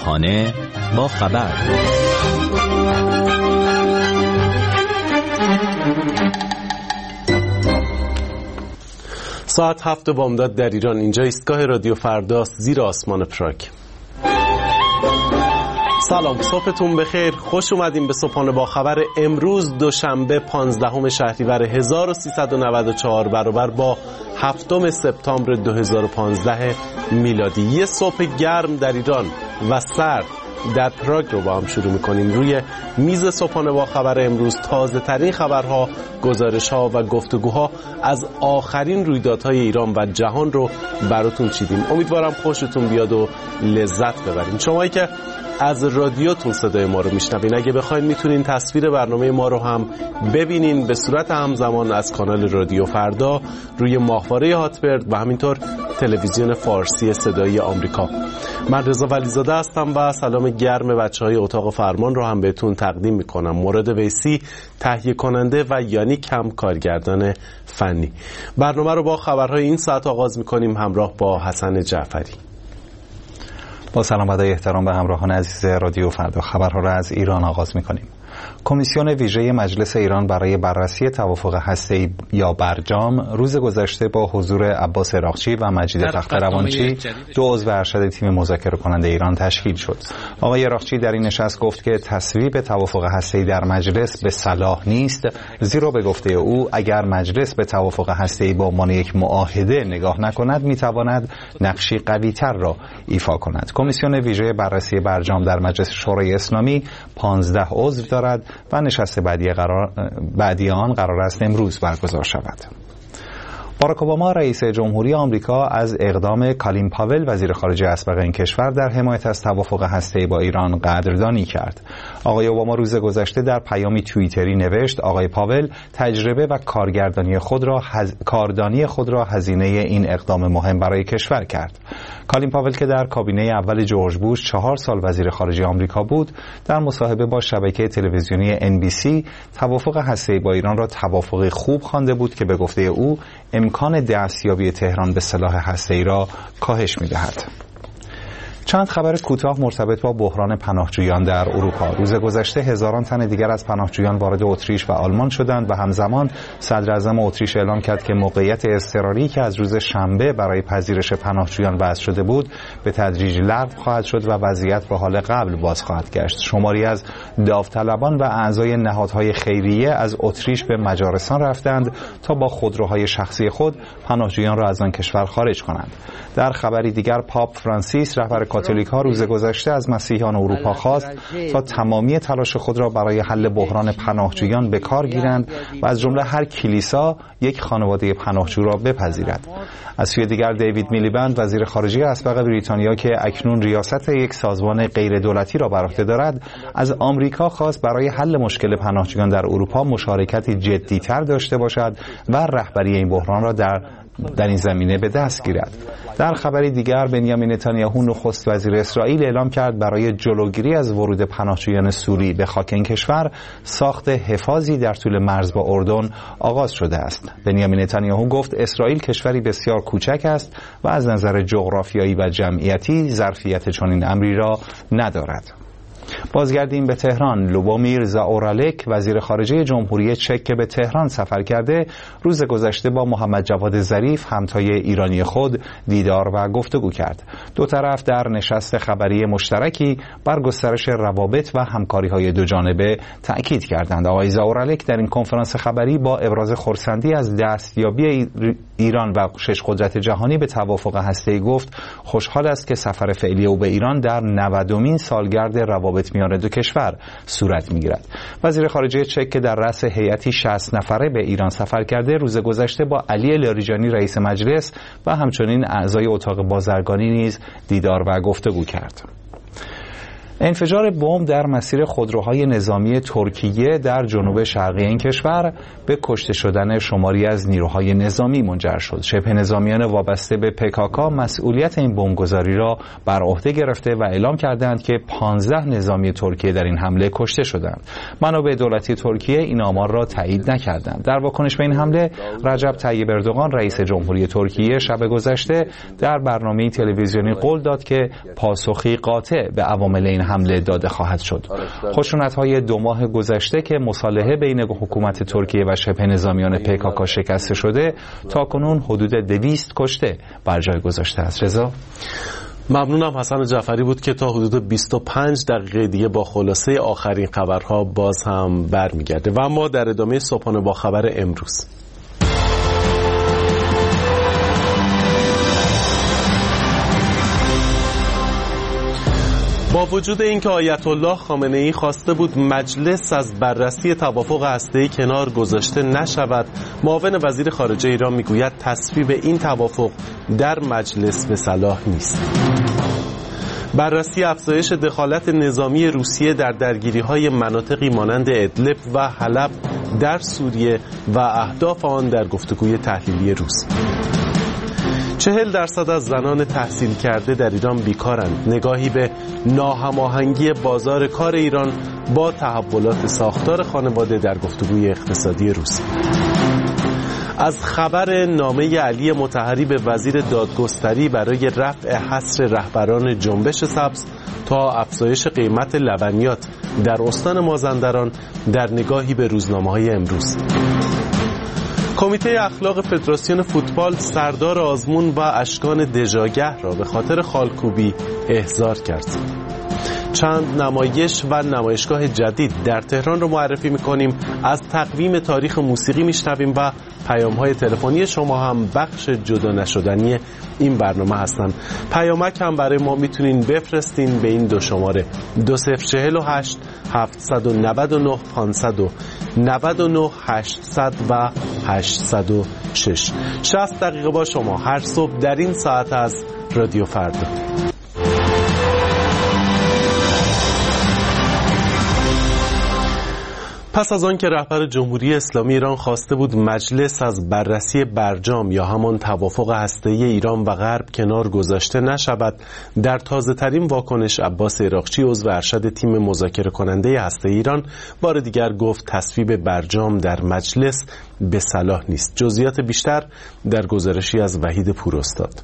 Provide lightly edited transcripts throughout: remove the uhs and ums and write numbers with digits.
همراهانه با خبر. ساعت 7 بامداد در ایران. اینجا ایستگاه رادیو فرداست، زیر آسمان پراگ. سلام، صبحتون بخیر. خوش اومدیم به صبحانه با خبر امروز دوشنبه 15 شهریور 1394 برابر با 7 سپتامبر 2015 میلادی. یه صبح گرم در ایران و سرد در پراگ رو با هم شروع میکنیم. روی میز صبحانه با خبر امروز تازه ترین خبرها، گزارش‌ها و گفتگوها از آخرین رویدادهای ایران و جهان رو براتون چیدیم. امیدوارم خوشتون بیاد و لذت ببرین. شمایی که از رادیوتون صدای ما رو میشنوین، اگه بخواید میتونین تصویر برنامه ما رو هم ببینین به صورت همزمان از کانال رادیو فردا روی ماهواره هاتبرد و همینطور تلویزیون فارسی صدای آمریکا. من رضا ولیزاده هستم و سلام گرم بچهای اتاق فرمان رو هم بهتون تقدیم میکنم. مراد ویسی تهیه کننده و یانیک هم کارگردان فنی. برنامه رو با خبرهای این ساعت آغاز میکنیم همراه با حسن جعفری. با سلام و احترام به همراهان عزیز رادیو فردا، خبرها را از ایران آغاز می‌کنیم. کمیسیون ویژه مجلس ایران برای بررسی توافق هسته‌ای یا برجام روز گذشته با حضور عباس عراقچی و مجید تخت‌روانچی، دو عضو ارشد تیم مذاکره کننده ایران تشکیل شد. آقای عراقچی در این نشست گفت که تصویب توافق هسته‌ای در مجلس به صلاح نیست، زیرا به گفته او اگر مجلس به توافق هسته‌ای به عنوان یک معاهده نگاه نکند می‌تواند نقشی قوی‌تر را ایفا کند. کمیسیون ویژه بررسی برجام در مجلس شورای اسلامی 15 عضو دارد و نشست بعدی آن قرار است امروز برگزار شود. باراک اوباما رئیس جمهوری آمریکا از اقدام کالین پاول وزیر خارجه اسبق این کشور در حمایت از توافق هسته‌ای با ایران قدردانی کرد. آقای اوباما روز گذشته در پیامی توییتری نوشت آقای پاول تجربه و کاردانی خود را هزینه این اقدام مهم برای کشور کرد. کالین پاول که در کابینه اول جورج بوش 4 سال وزیر خارجه آمریکا بود، در مصاحبه با شبکه تلویزیونی NBC توافق هسته‌ای با ایران را توافقی خوب خوانده بود که به گفته او امکان دستیابی تهران به سلاح هسته‌ای را کاهش می‌دهد. چند خبر کوتاه مرتبط با بحران پناهجویان در اروپا. روز گذشته هزاران تن دیگر از پناهجویان وارد اتریش و آلمان شدند و همزمان صدر اعظم اتریش اعلام کرد که موقعیت اضطراری که از روز شنبه برای پذیرش پناهجویان وضع شده بود به تدریج لغو خواهد شد و وضعیت به حال قبل باز خواهد گشت. شماری از داوطلبان و اعضای نهادهای خیریه از اتریش به مجارستان رفتند تا با خودروهای شخصی خود پناهجویان را از آن کشور خارج کنند. در خبری دیگر پاپ فرانسیس رهبر کاتولیک‌ها روز گذشته از مسیحیان اروپا خواست تا تمامی تلاش خود را برای حل بحران پناهجویان به کار گیرند و از جمله هر کلیسا یک خانواده پناهجو را بپذیرد. از سوی دیگر دیوید میلیبند وزیر خارجه اسبق بریتانیا که اکنون ریاست یک سازمان غیر دولتی را بر عهده دارد، از آمریکا خواست برای حل مشکل پناهجویان در اروپا مشارکتی جدی‌تر داشته باشد و رهبری این بحران را در این زمینه به دست گیرد. در خبری دیگر بنیامین نتانیاهو نخست وزیر اسرائیل اعلام کرد برای جلوگیری از ورود پناهجویان سوری به خاک این کشور ساخت حفاظی در طول مرز با اردن آغاز شده است. بنیامین نتانیاهو گفت اسرائیل کشوری بسیار کوچک است و از نظر جغرافیایی و جمعیتی ظرفیت چنین امری را ندارد. بازگردیم به تهران. لوبومیر زاورالک وزیر خارجه جمهوری چک که به تهران سفر کرده روز گذشته با محمد جواد ظریف همتای ایرانی خود دیدار و گفتگو کرد. دو طرف در نشست خبری مشترکی بر گسترش روابط و همکاری‌های دو جانبه تأکید کردند. آقای زاورالک در این کنفرانس خبری با ابراز خرسندی از دستیابی ایران و 6 قدرت جهانی به توافق هسته‌ای گفت خوشحال است که سفر فعلی او به ایران در 90مین سالگرد روابط میان دو کشور صورت میگیرد. وزیر خارجه چک که در رأس هیئتی 60 نفره به ایران سفر کرده روز گذشته با علی لاریجانی رئیس مجلس و همچنین اعضای اتاق بازرگانی نیز دیدار و گفتگو کرد. انفجار بمب در مسیر خودروهای نظامی ترکیه در جنوب شرقی این کشور به کشته شدن شماری از نیروهای نظامی منجر شد. شبه نظامیان وابسته به PKK مسئولیت این بمبگذاری را بر عهده گرفته و اعلام کردند که 15 نظامی ترکیه در این حمله کشته شدند. منابع دولتی ترکیه این آمار را تایید نکردند. در واکنش به این حمله، رجب طیب اردوغان رئیس جمهوری ترکیه شب گذشته در برنامه تلویزیونی قول داد که پاسخی قاطع به عوامل این حمله داده خواهد شد. خشونت‌های 2 ماه گذشته که مصالحه بین حکومت ترکیه و شبه نظامیان PKK شکسته شده، تاکنون حدود 200 کشته بر جای گذاشته است. رضا، ممنونم. حسن جعفری بود که تا حدود 25 دقیقه دیگه با خلاصه آخرین خبرها باز هم برمیگرده. و اما در ادامه صبحانه با خبر امروز، با وجود اینکه آیت الله خامنه ای خواسته بود مجلس از بررسی توافق هسته‌ای کنار گذاشته نشود، معاون وزیر خارجه ایران میگوید تصویب این توافق در مجلس به صلاح نیست. بررسی افزایش دخالت نظامی روسیه در درگیری‌های مناطقی مانند ادلب و حلب در سوریه و اهداف آن در گفتگوی تحلیلی روز. 40% از زنان تحصیل کرده در ایران بیکارند. نگاهی به ناهماهنگی بازار کار ایران با تحولات ساختار خانواده در گفتگوی اقتصادی روز. از خبر نامه علی مطهری به وزیر دادگستری برای رفع حصر رهبران جنبش سبز تا افزایش قیمت لبنیات در استان مازندران در نگاهی به روزنامه‌های امروز. کمیته اخلاق فدراسیون فوتبال سردار آزمون و اشکان دژاگه را به خاطر خالکوبی احضار کرد. چند نمایش و نمایشگاه جدید در تهران رو معرفی می‌کنیم. از تقویم تاریخ موسیقی میشنویم و پیام‌های تلفنی شما هم بخش جدا نشدنی این برنامه هستن. پیامک هم برای ما میتونین بفرستین به این 2 شماره 2048 799 599 800 و 806. 60 دقیقه با شما هر صبح در این ساعت از رادیو فردا. پس از آن که رهبر جمهوری اسلامی ایران خواسته بود مجلس از بررسی برجام یا همان توافق هسته‌ای ایران و غرب کنار گذاشته نشود، در تازه ترین واکنش عباس عراقچی عضو ارشد تیم مذاکره کننده هسته‌ای ایران بار دیگر گفت تصویب برجام در مجلس به صلاح نیست. جزئیات بیشتر در گزارشی از وحید پوراستاد.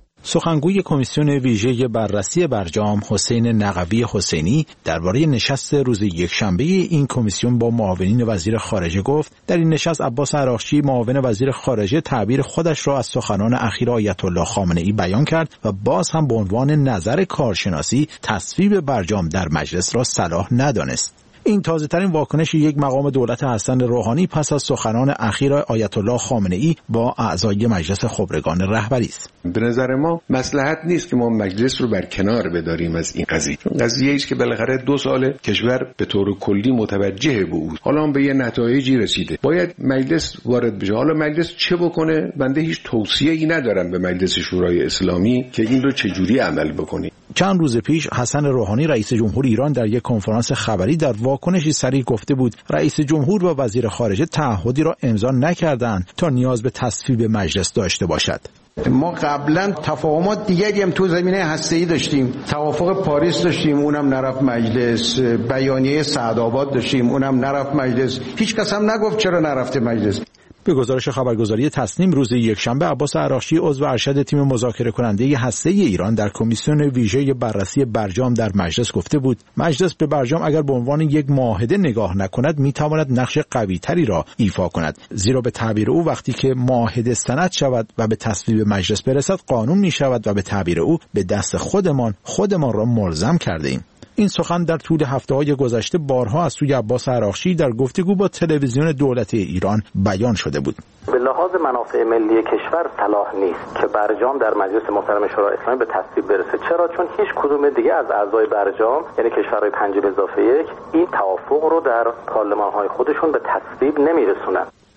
سخنگوی کمیسیون ویژه بررسی برجام حسین نقوی حسینی درباره نشست روز یکشنبه این کمیسیون با معاونین وزیر خارجه گفت در این نشست عباس عراقچی معاون وزیر خارجه تعبیر خودش را از سخنان اخیر آیت الله خامنه ای بیان کرد و باز هم به عنوان نظر کارشناسی تصویب برجام در مجلس را صلاح ندانست. این تازه ترین واکنش یک مقام دولت حسن روحانی پس از سخنان اخیر آیت الله خامنه ای با اعضای مجلس خبرگان رهبری است. به نظر ما مصلحت نیست که ما مجلس رو بر کنار بداریم از این قضیه. قضیه است که بالاخره 2 سال کشور به طور کلی متوجه بود. حالا هم به یه نتایجی رسیده. باید مجلس وارد بشه. حالا مجلس چه بکنه؟ بنده هیچ توصیه‌ای ندارم به مجلس شورای اسلامی که این رو چجوری عمل بکنه. چند روز پیش حسن روحانی رئیس جمهور ایران در یک کنفرانس خبری در واکنشی صریح گفته بود رئیس جمهور و وزیر خارجه تعهدی را امضا نکردند تا نیاز به تصویب مجلس داشته باشد. ما قبلا تفاهمات دیگری هم تو زمینه هسته‌ای داشتیم. توافق پاریس داشتیم، اونم نرفت مجلس. بیانیه سعدآباد داشتیم، اونم نرفت مجلس. هیچ کس هم نگفت چرا نرفته مجلس. به گزارش خبرگزاری تسنیم روز یکشنبه عباس عراقچی عضو ارشد تیم مذاکره کننده هسته‌ای ایران در کمیسیون ویژه بررسی برجام در مجلس گفته بود مجلس به برجام اگر به عنوان یک معاهده نگاه نکند میتواند نقش قوی‌تری را ایفا کند، زیرا به تعبیر او وقتی که معاهده سند شود و به تصویب مجلس برسد قانون میشود و به تعبیر او به دست خودمان را ملزم کرده ایم. این سخن در طول هفته‌های گذشته بارها از سوی عباس عراقچی در گفتگو با تلویزیون دولتی ایران بیان شده بود. به لحاظ منافع ملی کشور صلاح نیست که برجام در مجلس محترم شورای اسلامی به تصویب برسه. چرا؟ چون هیچ کدوم دیگه از اعضای برجام یعنی کشورهای 5+1 این توافق رو در پارلمان‌های خودشون به تصویب نمیرسونن.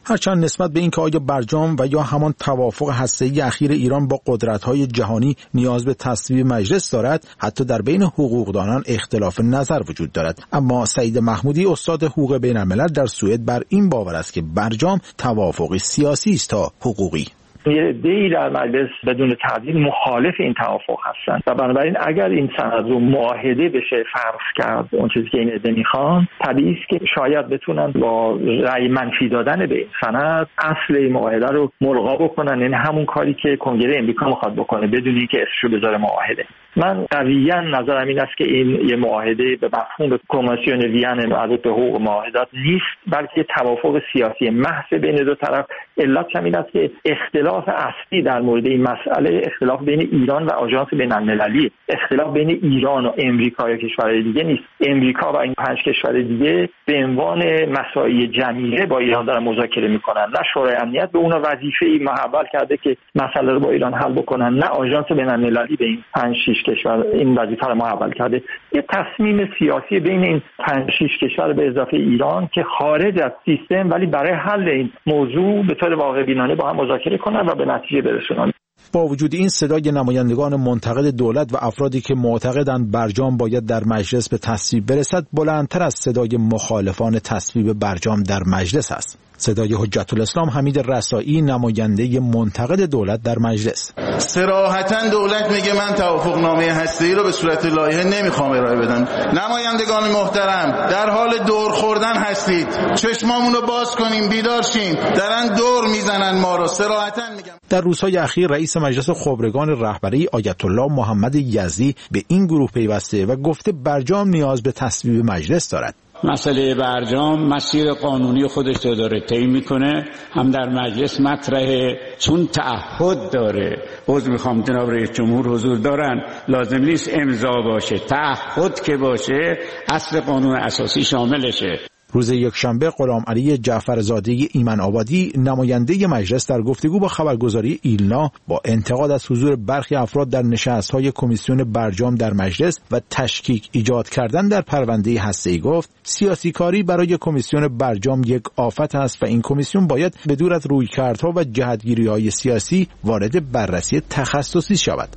هرچند نسبت به اینکه آیا برجام و یا همان توافق هسته‌ای اخیر ایران با قدرت‌های جهانی نیاز به تصویب مجلس دارد، حتی در بین حقوقدانان اختلاف نظر وجود دارد. اما سعید محمودی استاد حقوق بین‌الملل در سوئد بر این باور است که برجام توافقی سیاسی است تا حقوقی. یه عده‌ای در مجلس بدون تردید مخالف این توافق هستند و بنابراین اگر این سند رو معاهده بشه فرض کرد اون چیزی که این عده میخوان، طبیعی است که شاید بتونن با رأی منفی دادن به این سند اصل این معاهده رو ملغا بکنن، یعنی همون کاری که کنگره امریکا میخواد بکنه بدون اینکه اسمشو بذاره معاهده. من قویاً نظرم این است که این یه معاهده به مفهوم کنوانسیون وین مربوط به حقوق معاهدات نیست، بلکه توافق سیاسی محض بین دو طرف. علت این است که اختلاف اصلی در مورد این مسئله اختلاف بین ایران و آژانس بین‌المللی، اختلاف بین ایران و امریکا یا کشورهای دیگه نیست. امریکا و این 5 کشور دیگه به عنوان مسائل جمیله با ایران دارن مذاکره میکنن، نه شورای امنیت به اونا وظیفه‌ای محول کرده که مسئله رو با ایران حل بکنن، نه آژانس بین‌المللی به این 5-6 کشور این وظیفه رو محول کرده. یه تصمیم سیاسی بین این 5-6 کشور به اضافه ایران که خارج از سیستم، ولی برای حل این موضوع به طور واقع بینانه با هم مذاکره کنن و به نتیجه برسونن. با وجود این صدای نمایندگان منتقد دولت و افرادی که معتقدند برجام باید در مجلس به تصویب برسد بلندتر از صدای مخالفان تصویب برجام در مجلس است. صدای حجت الاسلام حمید رسایی، نماینده منتقد دولت در مجلس. صراحتاً دولت میگه من توافقنامه هسته‌ای رو به صورت لایحه نمیخوام ارائه بدم. نمایندگان محترم، در حال دور خوردن هستید. چشمامون رو باز کنیم، بیدار شیم. دارن دور میزنن ما رو. صراحتاً میگم. در روزهای اخیر رئیس مجلس خبرگان رهبری آیت الله محمد یزدی به این گروه پیوسته و گفته برجام نیاز به تصویب مجلس دارد. مسئله برجام مسیر قانونی خودش رو داره طی میکنه، هم در مجلس مطرحه، چون تعهد داره. عذر میخوام جناب رئیس جمهور حضور دارن، لازم نیست امضا باشه، تعهد که باشه اصل قانون اساسی شاملشه. روز یکشنبه غلامعلی جعفرزاده ایمن آبادی، نماینده مجلس، در گفتگو با خبرگزاری ایلنا با انتقاد از حضور برخی افراد در نشست‌های کمیسیون برجام در مجلس و تشکیک ایجاد کردن در پرونده هسته‌ای گفت سیاسی کاری برای کمیسیون برجام یک آفت است و این کمیسیون باید به دور از رویکردها و جهتگیری‌های سیاسی وارد بررسی تخصصی شود.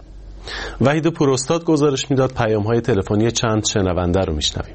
وحید پوراستاد گزارش میداد. پیام‌های تلفنی چند شنونده رو میشنویم.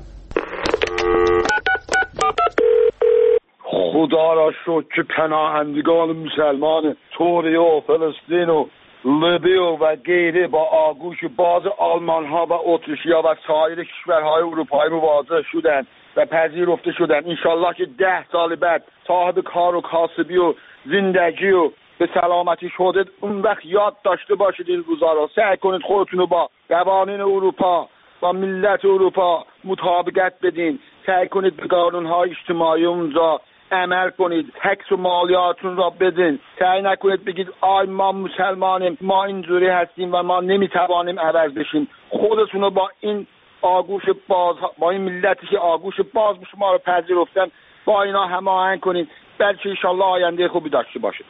خدا را شکر که پناهندگان مسلمان سوریه و فلسطین و لیبی و غیره با آغوش باز آلمان ها و اتریشیا و سایر کشورهای اروپایی مواجه شدند و پذیرفته شدند. انشالله که 10 سال بعد صاحب کار و کاسبی و زندگی و به سلامتی شده، اون وقت یاد داشته باشید این روزا را. سعی کنید خودتون رو با قوانین اروپا، با ملت اروپا مطابقت بدین. سعی کنید به قانون‌های اجتماعی اونجا عمل کنید، تکس و مالیاتون را بدین. سعی نکنید بگید آی ما مسلمانیم، ما اینجوری هستیم و ما نمیتوانیم عوض بشیم. خودتون رو با این آغوش باز، با این ملتی که آغوش باز شما رو پذیرفتن، با اینا هماهنگ کنید، بلکه انشالله آینده خوبی داشته باشید.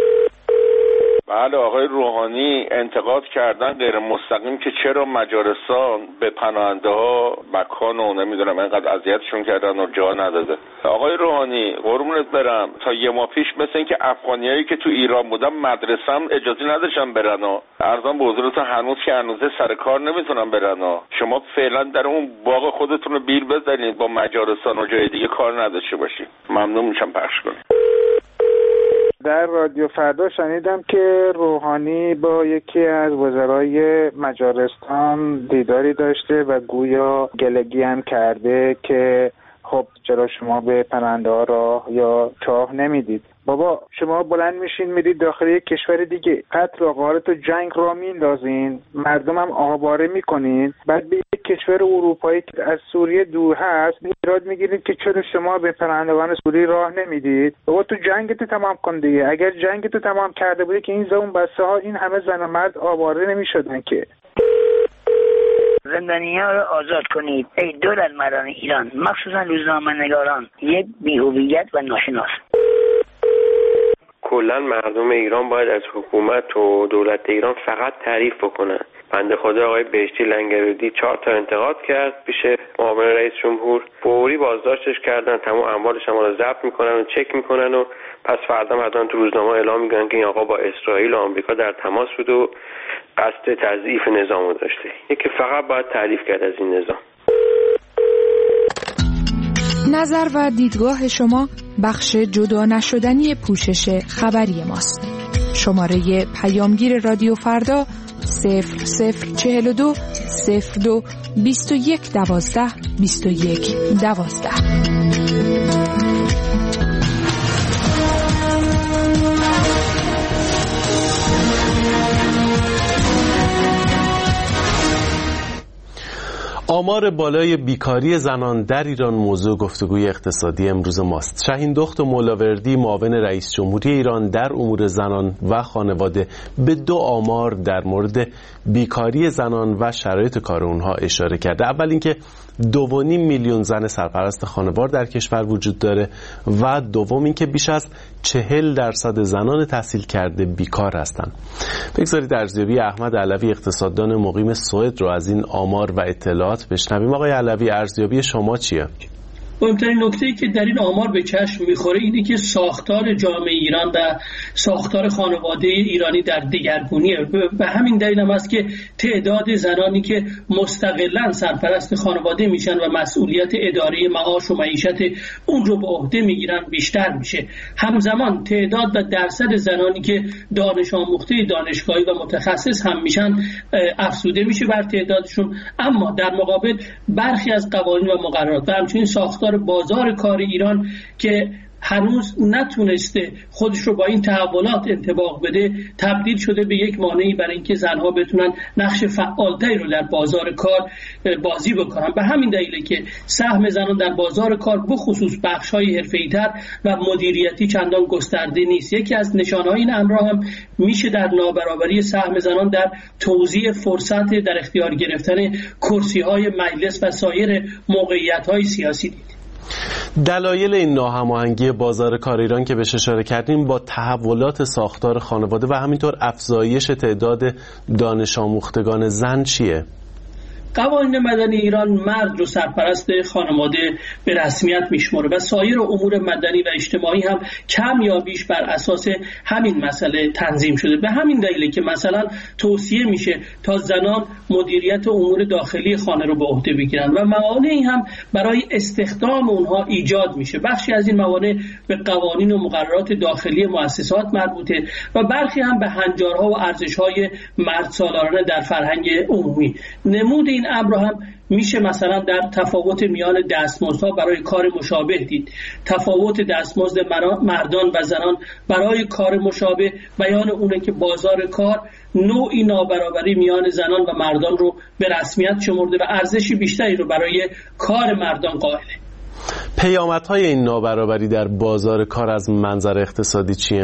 بله، آقای روحانی انتقاد کردن غیر مستقیم که چرا مجارستان به پناهنده ها مکان و نمیدونم اینقدر اذیتشون کردن و جا نداده. آقای روحانی قربونت برم، تا یه ماه پیش مثل این که افغانیایی که تو ایران بودن مدرسه هم اجازه نداشتن برن و ارزان به حضورتون هنوز که هنوزه سر کار نمیتونن برن و شما فعلا در اون باغ خودتون رو بیل بزنید، با مجارستان و جای دیگه کار نداشته باشید. ممنون میشم پخش کنید. در رادیو فردا شنیدم که روحانی با یکی از وزرای مجارستان دیداری داشته و گویا گلگی هم کرده که خب چرا شما به پناهنده ها راه یا چاه نمیدید؟ بابا شما بلند میشین میرید داخل یک کشور دیگه، قتل و غارت و جنگ را میندازین، مردم هم آواره میکنین، بعد به یک کشور اروپایی که از سوریه دور هست ایراد میگیرید که چرا شما به پناهندگان سوری راه نمیدید؟ بابا تو جنگتو تمام کن دیگه. اگر جنگتو تمام کرده بودی که این زبون بسته ها این همه زن و مرد آواره نمیشدن که. زندانی‌ها رو آزاد کنید ای دولت مردان ایران، مخصوصا روزنامه‌نگاران یک بی‌هویت و ناشناس. کلا مردم ایران باید از حکومت و دولت ایران فقط تعریف بکنن، بنده خدا آقای بهشتی لنگرودی 4 تا انتقاد کرد پیش معاون رئیس جمهور، فوری بازداشتش کردن، تمام اموالش هم رو ضبط میکنن و چک میکنن و پس فردا حتما تو روزنامه اعلام میکنن که این آقا با اسرائیل و آمریکا در تماس بود و قصد تضعیف نظامو داشته. یکی فقط باید تعریف کرد از این نظام. نظر و دیدگاه شما بخش جدا نشدنی پوشش خبری ماست. شماره پیامگیر رادیو فردا 0042 02 21 12 21 12. آمار بالای بیکاری زنان در ایران موضوع گفتگوی اقتصادی امروز ماست. شاهین دخت و مولاوردی معاون رئیس جمهوری ایران در امور زنان و خانواده به 2 آمار در مورد بیکاری زنان و شرایط کار اونها اشاره کرده. اول اینکه 2.5 میلیون زن سرپرست خانوار در کشور وجود داره و دوم اینکه بیش از 40% زنان تحصیل کرده بیکار هستند. بگذارید ارزیابی احمد علوی اقتصاددان مقیم سوئد رو از این آمار و اطلاعات بشنویم. آقای علوی، ارزیابی شما چیه؟ مهمترین نکته‌ای که در این آمار به چشم می‌خوره اینه که ساختار جامعه ایران و ساختار خانواده ایرانی در دگرگونیه. به همین دلیل هم است که تعداد زنانی که مستقلاً سرپرست خانواده میشن و مسئولیت اداره معاش و معیشت اون رو به عهده میگیرن بیشتر میشه. همزمان تعداد و درصد زنانی که دانش آموخته دانشگاهی و متخصص هم میشن افزوده میشه بر تعدادشون. اما در مقابل برخی از قوانین و مقررات و همچنین ساختار بازار کار ایران که هنوز نتونسته خودش رو با این تحولات انطباق بده، تبدیل شده به یک مانعی برای اینکه زنها بتونن نقش فعالتری رو در بازار کار بازی بکنن. به همین دلیله که سهم زنان در بازار کار بخصوص بخش‌های حرفه‌ای‌تر و مدیریتی چندان گسترده نیست. یکی از نشانه‌های این امر هم میشه در نابرابری سهم زنان در توزیع فرصت در اختیار گرفتن کرسی‌های مجلس و سایر موقعیت‌های سیاسی دید. دلایل این ناهماهنگی بازار کار ایران که بهش اشاره کردیم با تحولات ساختار خانواده و همینطور افزایش تعداد دانش آموختگان زن چیه؟ قوانین مدنی ایران مرد رو سرپرست خانواده به رسمیت میشمره و سایر امور مدنی و اجتماعی هم کم یا بیش بر اساس همین مسئله تنظیم شده. به همین دلیله که مثلا توصیه میشه تا زنان مدیریت امور داخلی خانه رو به عهده بگیرن و موانعی هم برای استخدام اونها ایجاد میشه. بخشی از این موانع به قوانین و مقررات داخلی مؤسسات مربوطه و برخی هم به هنجارها و ارزش‌های مردسالارانه در فرهنگ عمومی. نمود این امر هم میشه مثلا در تفاوت میان دستمزدها برای کار مشابه دید. تفاوت دستمزد مردان و زنان برای کار مشابه بیان اونه که بازار کار نوعی نابرابری میان زنان و مردان رو به رسمیت شمرده و ارزشی بیشتری رو برای کار مردان قائله. پیامدهای این نابرابری در بازار کار از منظر اقتصادی چیه؟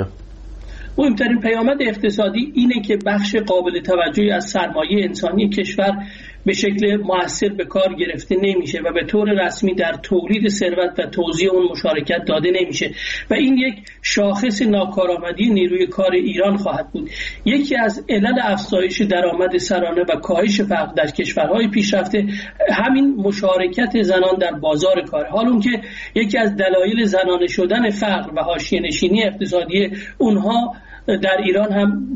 مهمترین پیامد اقتصادی اینه که بخش قابل توجهی از سرمایه انسانی کشور به شکل مؤثر به کار گرفته نمیشه و به طور رسمی در تولید ثروت و توزیع اون مشارکت داده نمیشه و این یک شاخص ناکارآمدی نیروی کار ایران خواهد بود. یکی از علل افزایش درآمد سرانه و کاهش فقر در کشورهای پیشرفته همین مشارکت زنان در بازار کار، حال اون که یکی از دلایل زنانه شدن فقر و حاشیه‌نشینی اقتصادی اونها در ایران هم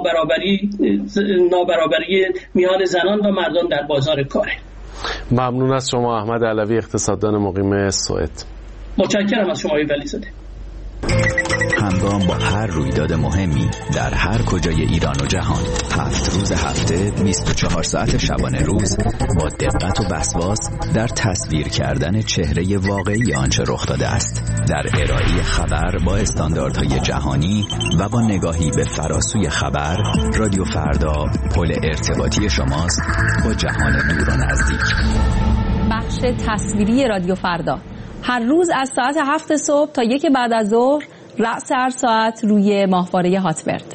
نابرابری میان زنان و مردان در بازار کاره. ممنون از شما احمد علوی اقتصاددان مقیم سوئد. متشکرم از شما ولیزاده. همگام با هر رویداد مهمی در هر کجای ایران و جهان 7 روز هفته 24 ساعت شبانه روز با دقت و وسواس در تصویر کردن چهره واقعی آنچه رخ داده است، در ارائه خبر با استانداردهای جهانی و با نگاهی به فراسوی خبر. رادیو فردا پل ارتباطی شماست با جهان دور و نزدیک. بخش تصویری رادیو فردا هر روز از ساعت 7 صبح تا 1 بعد از ظهر رأس هر ساعت روی ماهواره هاتبرد.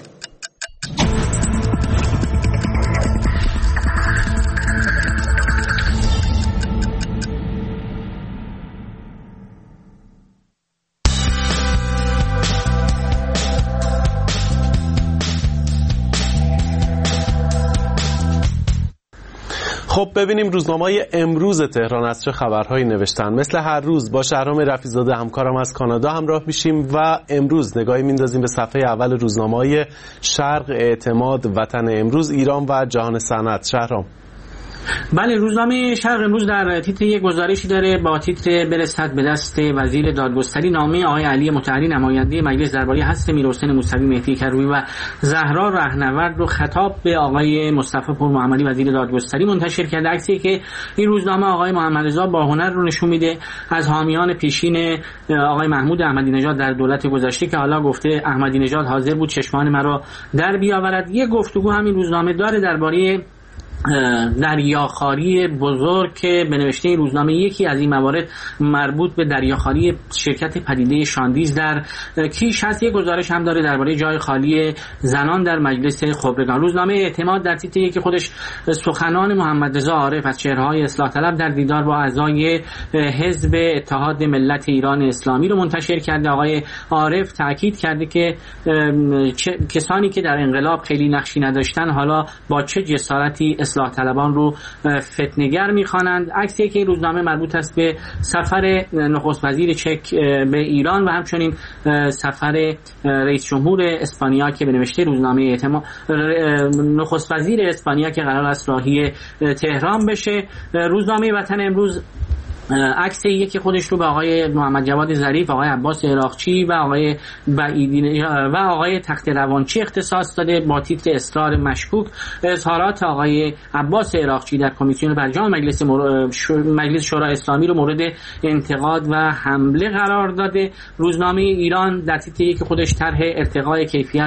خب ببینیم روزنامه‌های امروز تهران از چه خبرهایی نوشتن. مثل هر روز با شهرام رفیع‌زاده همکارم از کانادا همراه میشیم و امروز نگاهی میندازیم به صفحه اول روزنامه‌های شرق، اعتماد، وطن امروز، ایران و جهان صنعت. شهرام. بله، روزنامه شرق امروز در تیتر یک گزارشی داره با تیتر برسد به دست وزیر دادگستری نامه آقای علی مطهری نماینده مجلس درباره حذف میرحسین موسوی، مهدی کروبی و زهرا رهنورد رو خطاب به آقای مصطفی پورمحمدی وزیر دادگستری منتشر کرده. عکسی که این روزنامه آقای محمدرضا باهنر رو نشون میده از حامیان پیشین آقای محمود احمدی نژاد در دولت گذشته که حالا گفته احمدی نژاد حاضر بود چشمان مرا در بیاورد. یک گفتگو همین روزنامه داره درباره دریاخواری بزرگ که به نوشته روزنامه یکی از این موارد مربوط به دریاخواری شرکت پدیده شاندیز در کیش هست. یک گزارش هم داره درباره جای خالی زنان در مجلس خبرگان. روزنامه اعتماد در تیتر یکی خودش سخنان محمدرضا عارف از چهره‌های اصلاح طلب در دیدار با اعضای حزب اتحاد ملت ایران اسلامی رو منتشر کرده. آقای عارف تاکید کرده که کسانی که در انقلاب خیلی نقشی نداشتن حالا با چه جسارتی اصلاح طلبان رو فتنه‌گر می‌خوانند. عکسی که روزنامه مربوط است به سفر نخست وزیر چک به ایران و همچنین سفر رئیس جمهور اسپانیا که به نوشته روزنامه اعتماد نخست وزیر اسپانیا که قرار است راهی تهران بشه. روزنامه وطن امروز عکس یکی خودش رو به آقای محمد جواد ظریف، آقای عباس عراقچی و آقای بعیدی و آقای تخت روانچی اختصاص داده با تیتر اصرار مشکوک. اظهارات آقای عباس عراقچی در کمیسیون برجام مجلس شورای اسلامی رو مورد انتقاد و حمله قرار داده. روزنامه ایران در تیتر یکی خودش طرح ارتقای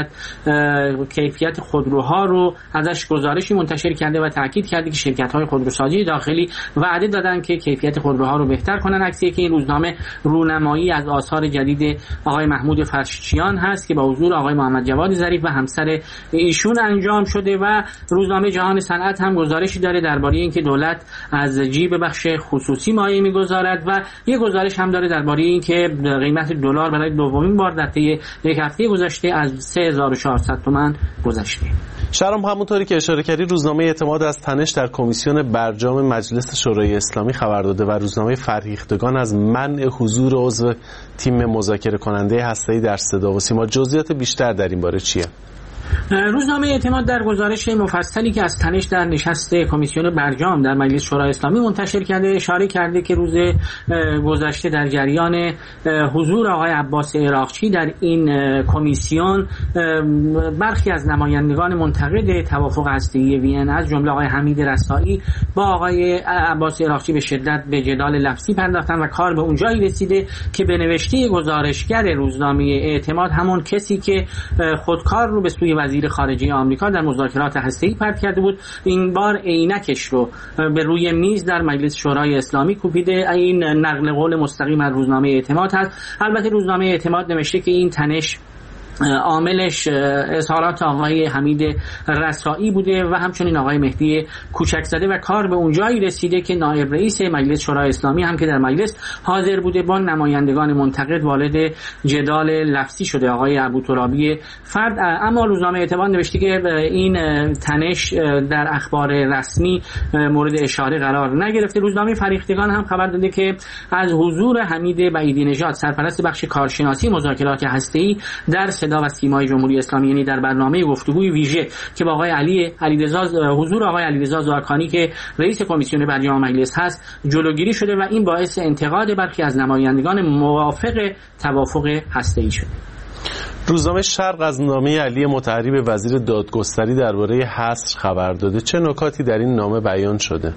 کیفیت خودروها رو ازش گزارشی منتشر کرده و تاکید کرده که شرکت‌های خودروسازی داخلی وعده دادن که کیفیت خودروها رو بهتر کنن. عکسی که این روزنامه رونمایی از آثار جدید آقای محمود فرشچیان هست که با حضور آقای محمد جواد ظریف و همسر ایشون انجام شده. و روزنامه جهان صنعت هم گزارشی داره درباره اینکه دولت از جیب بخش خصوصی مایه می‌گذارد و یه گزارش هم داره درباره اینکه قیمت دلار برای دومین بار در طی یک هفته گذشته از 3400 تومان گذشته. شهرام، همونطوری که اشاره کردی روزنامه اعتماد از تنش در کمیسیون برجام مجلس شورای اسلامی خبر داده و روزنامه فرهیختگان از منع حضور عضو تیم مذاکره کننده هسته‌ای در صدا و سیما. جزئیات بیشتر در این باره چیه؟ روزنامه اعتماد در گزارش مفصلی که از تنش در نشست کمیسیون برجام در مجلس شورای اسلامی منتشر کرده اشاره کرده که روز گذشته در جریان حضور آقای عباس عراقچی در این کمیسیون برخی از نمایندگان منتقد توافق هسته‌ای وین از جمله آقای حمید رسایی با آقای عباس عراقچی به شدت به جدال لفظی پرداختن و کار به اونجایی رسیده که به نوشته گزارشگر روزنامه اعتماد همون کسی که خودکار رو به سوی وزیر خارجه آمریکا در مذاکرات هسته‌ای پرت کرده بود این بار عینکش رو به روی میز در مجلس شورای اسلامی کوبیده. این نقل قول مستقیم از روزنامه اعتماد هست. البته روزنامه اعتماد نوشته که این تنش عاملش اظهارات آقای حمید رسایی بوده و همچنین آقای مهدی کوچکزاده و کار به اونجایی رسیده که نایب رئیس مجلس شورای اسلامی هم که در مجلس حاضر بوده با نمایندگان منتقد وارد جدال لفظی شده آقای ابوترابی فرد. اما روزنامه اعتماد نوشته که این تنش در اخبار رسمی مورد اشاره قرار نگرفته. روزنامه فرهیختگان هم خبر داده که از حضور حمید بعیدی نژاد سرپرست بخش کارشناسی مذاکرات هسته‌ای در صدا و سیمای جمهوری اسلامی یعنی در برنامه گفتگوی ویژه که با آقای حضور آقای علیرضا زاکانی که رئیس کمیسیون برجام مجلس هست جلوگیری شده و این باعث انتقاد برخی از نمایندگان موافق توافق هسته‌ای شده. روزنامه شرق از نامه علی مطهری به وزیر دادگستری درباره حصر خبر داده. چه نکاتی در این نامه بیان شده؟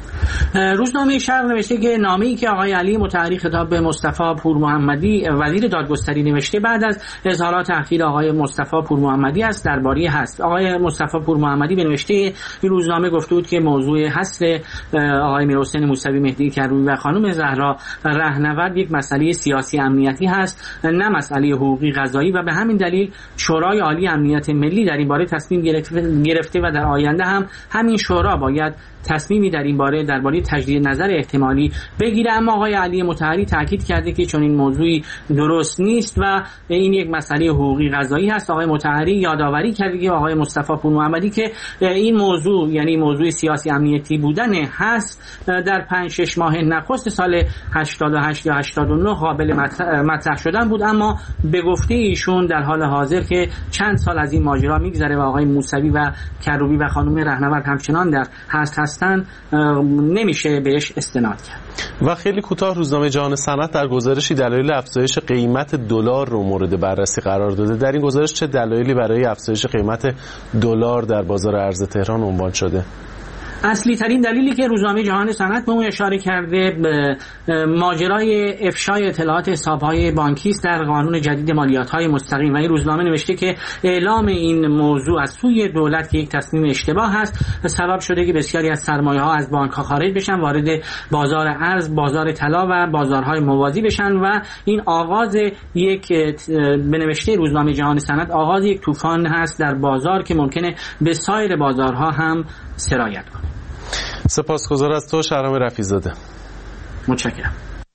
روزنامه شرق نوشته که نامه‌ای که آقای علی مطهری خطاب به مصطفی پورمحمدی وزیر دادگستری نوشته بعد از اظهارات اخیر آقای مصطفی پورمحمدی است درباره حذف. آقای مصطفی پورمحمدی به نوشته این روزنامه گفته بود که موضوع حذف آقای میرحسین موسوی، مهدی کروبی و خانم زهرا رهنورد یک مسئله سیاسی امنیتی هست نه مسئله حقوقی قضایی و به همین دلیل شورای عالی امنیت ملی در این باره تصمیم گرفته و در آینده هم همین شورا باید تصمیمی در این باره درباره تجدید نظر احتمالی بگیره. اما آقای علی مطهری تاکید کرده که چون این موضوعی درست نیست و این یک مسئله حقوقی قضایی هست. آقای مطهری یادآوری کرده که آقای مصطفی پور محمدی که این موضوع یعنی موضوع سیاسی امنیتی بودن هست در 5-6 ماه نخست سال 88 یا 89 قابل مطرح شدن بود، اما به گفته ایشون در حال حاضر که چند سال از این ماجرا میگذره و آقای موسوی و کروبی و خانم رهنورد همچنان در هستن نمیشه بهش استناد کرد. و خیلی کوتاه روزنامه جهان صنعت در گزارشی دلایل افزایش قیمت دلار رو مورد بررسی قرار داده. در این گزارش چه دلایلی برای افزایش قیمت دلار در بازار ارز تهران عنوان شده؟ اصلی ترین دلیلی که روزنامه جهان صنعت به اون اشاره کرده به ماجرای افشای اطلاعات حساب‌های بانکی است در قانون جدید مالیات‌های مستقیم و این روزنامه نوشته که اعلام این موضوع از سوی دولت که یک تصمیم اشتباه است سبب شده که بسیاری از سرمایه‌ها از بانک‌ها خارج بشن، وارد بازار ارز، بازار طلا و بازارهای موازی بشن و این آغاز یک به نوشته روزنامه جهان صنعت آغاز یک طوفان هست در بازار که ممکنه به سایر بازارها هم سرایت کنه. سپاسگزار از تو شهرام رفیع‌زاده. متشکرم.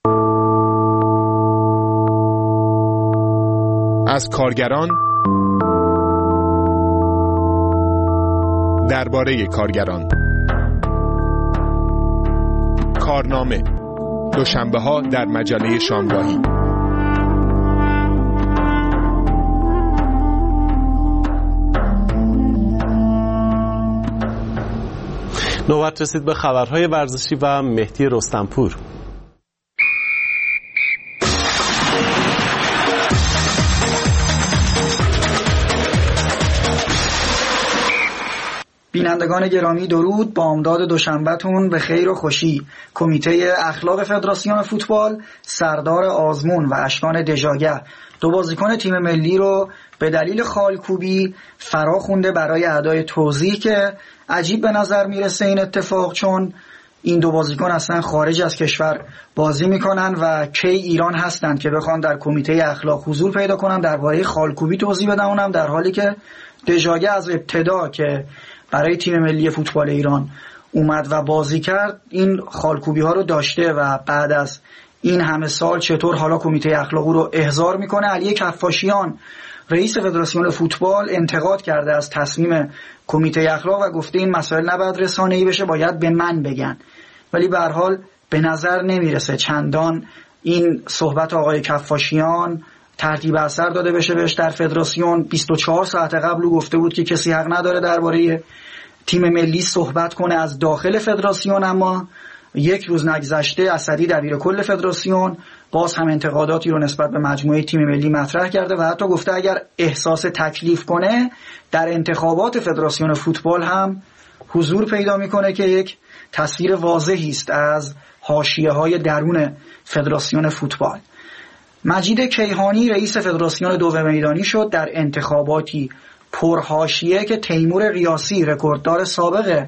از کارگران درباره کارگران. کارنامه دوشنبه‌ها در مجله شامگاهی. نوبت رسید به خبرهای ورزشی و مهدی رستمپور. بینندگان گرامی درود، بامداد دوشنبهتون به خیر و خوشی. کمیته اخلاق فدراسیون فوتبال سردار آزمون و اشکان دژاگه دو بازیکن تیم ملی رو به دلیل خالکوبی فرا خونده برای ادای توضیح که عجیب به نظر میرسه این اتفاق، چون این دو بازیکن اصلا خارج از کشور بازی میکنن و کی ایران هستند که بخوان در کمیته اخلاق حضور پیدا کنن درباره خالکوبی توضیح بدن، اونم در حالی که دژاگه از ابتدا که برای تیم ملی فوتبال ایران اومد و بازی کرد این خالکوبی ها رو داشته و بعد از این همه سال چطور حالا کمیته اخلاق رو احضار میکنه. علی کفاشیان رئیس فدراسیون فوتبال انتقاد کرده از تصمیم کمیته اخلاق و گفته این مسائل نباید رسانه‌ای بشه، باید به من بگن. ولی به هر حال به نظر نمیرسه چندان این صحبت آقای کفاشیان ترتیب اثر داده بشه بهش در فدراسیون. 24 ساعت قبل گفته بود که کسی حق نداره درباره تیم ملی صحبت کنه از داخل فدراسیون، اما یک روز نگذشته اسدی دبیر کل فدراسیون باز هم انتقاداتی رو نسبت به مجموعه تیم ملی مطرح کرده و حتی گفته اگر احساس تکلیف کنه در انتخابات فدراسیون فوتبال هم حضور پیدا میکنه که یک تصویر واضحی است از حاشیه‌های درون فدراسیون فوتبال. مجید کیهانی رئیس فدراسیون دو میدانی شد در انتخاباتی پرحاشیه که تیمور قیاسی رکورددار سابق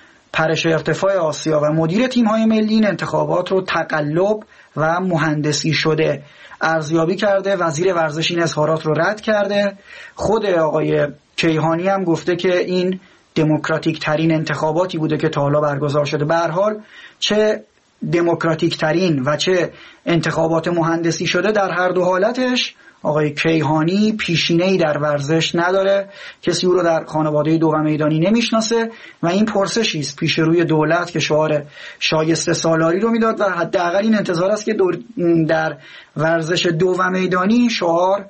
پرش ارتفاع آسیا و مدیر تیم‌های ملی این انتخابات رو تقلب و مهندسی شده ارزیابی کرده. وزیر ورزش این اظهارات رو رد کرده. خود آقای کیهانی هم گفته که این دموکراتیک ترین انتخاباتی بوده که تا حالا برگزار شده. به هر حال چه دموکراتیک ترین و چه انتخابات مهندسی شده در هر دو حالتش آقای کیهانی پیشینه‌ای در ورزش نداره، کسی او رو در خانواده دو میدانی نمیشناسه و این پرسشی است پیش روی دولت که شعار شایسته سالاری رو میداد و حداقل این انتظار است که در ورزش دو میدانی شعار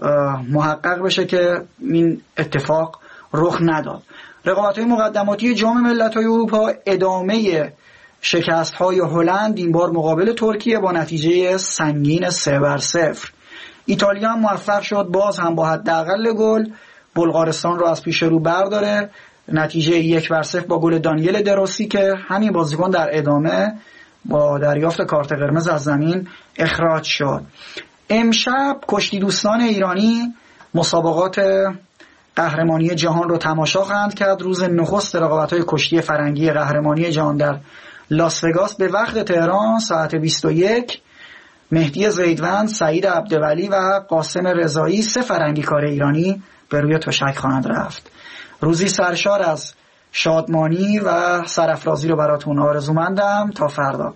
محقق بشه که این اتفاق رخ نداد. رقابت‌های مقدماتی جام ملت‌های اروپا ادامه شکست‌های هلند این بار مقابل ترکیه با نتیجه سنگین 3-0. ایتالیا هم موفق شد باز هم با حداقل گل بلغارستان رو از پیش رو برداره، نتیجه 1-0 با گل دانیل دروسی که همین بازیکن در ادامه با دریافت کارت قرمز از زمین اخراج شد. امشب کشتی دوستان ایرانی مسابقات قهرمانی جهان رو تماشا خواهند کرد. روز نخست رقابت‌های کشتی فرنگی قهرمانی جهان در لاس وگاس به وقت تهران ساعت 21 مهدی زیدوند، سعید عبدولی و قاسم رضایی سه فرنگی کار ایرانی به روی تشک خواهند رفت. روزی سرشار از شادمانی و سرافرازی رو براتون آرزومندم. تا فردا.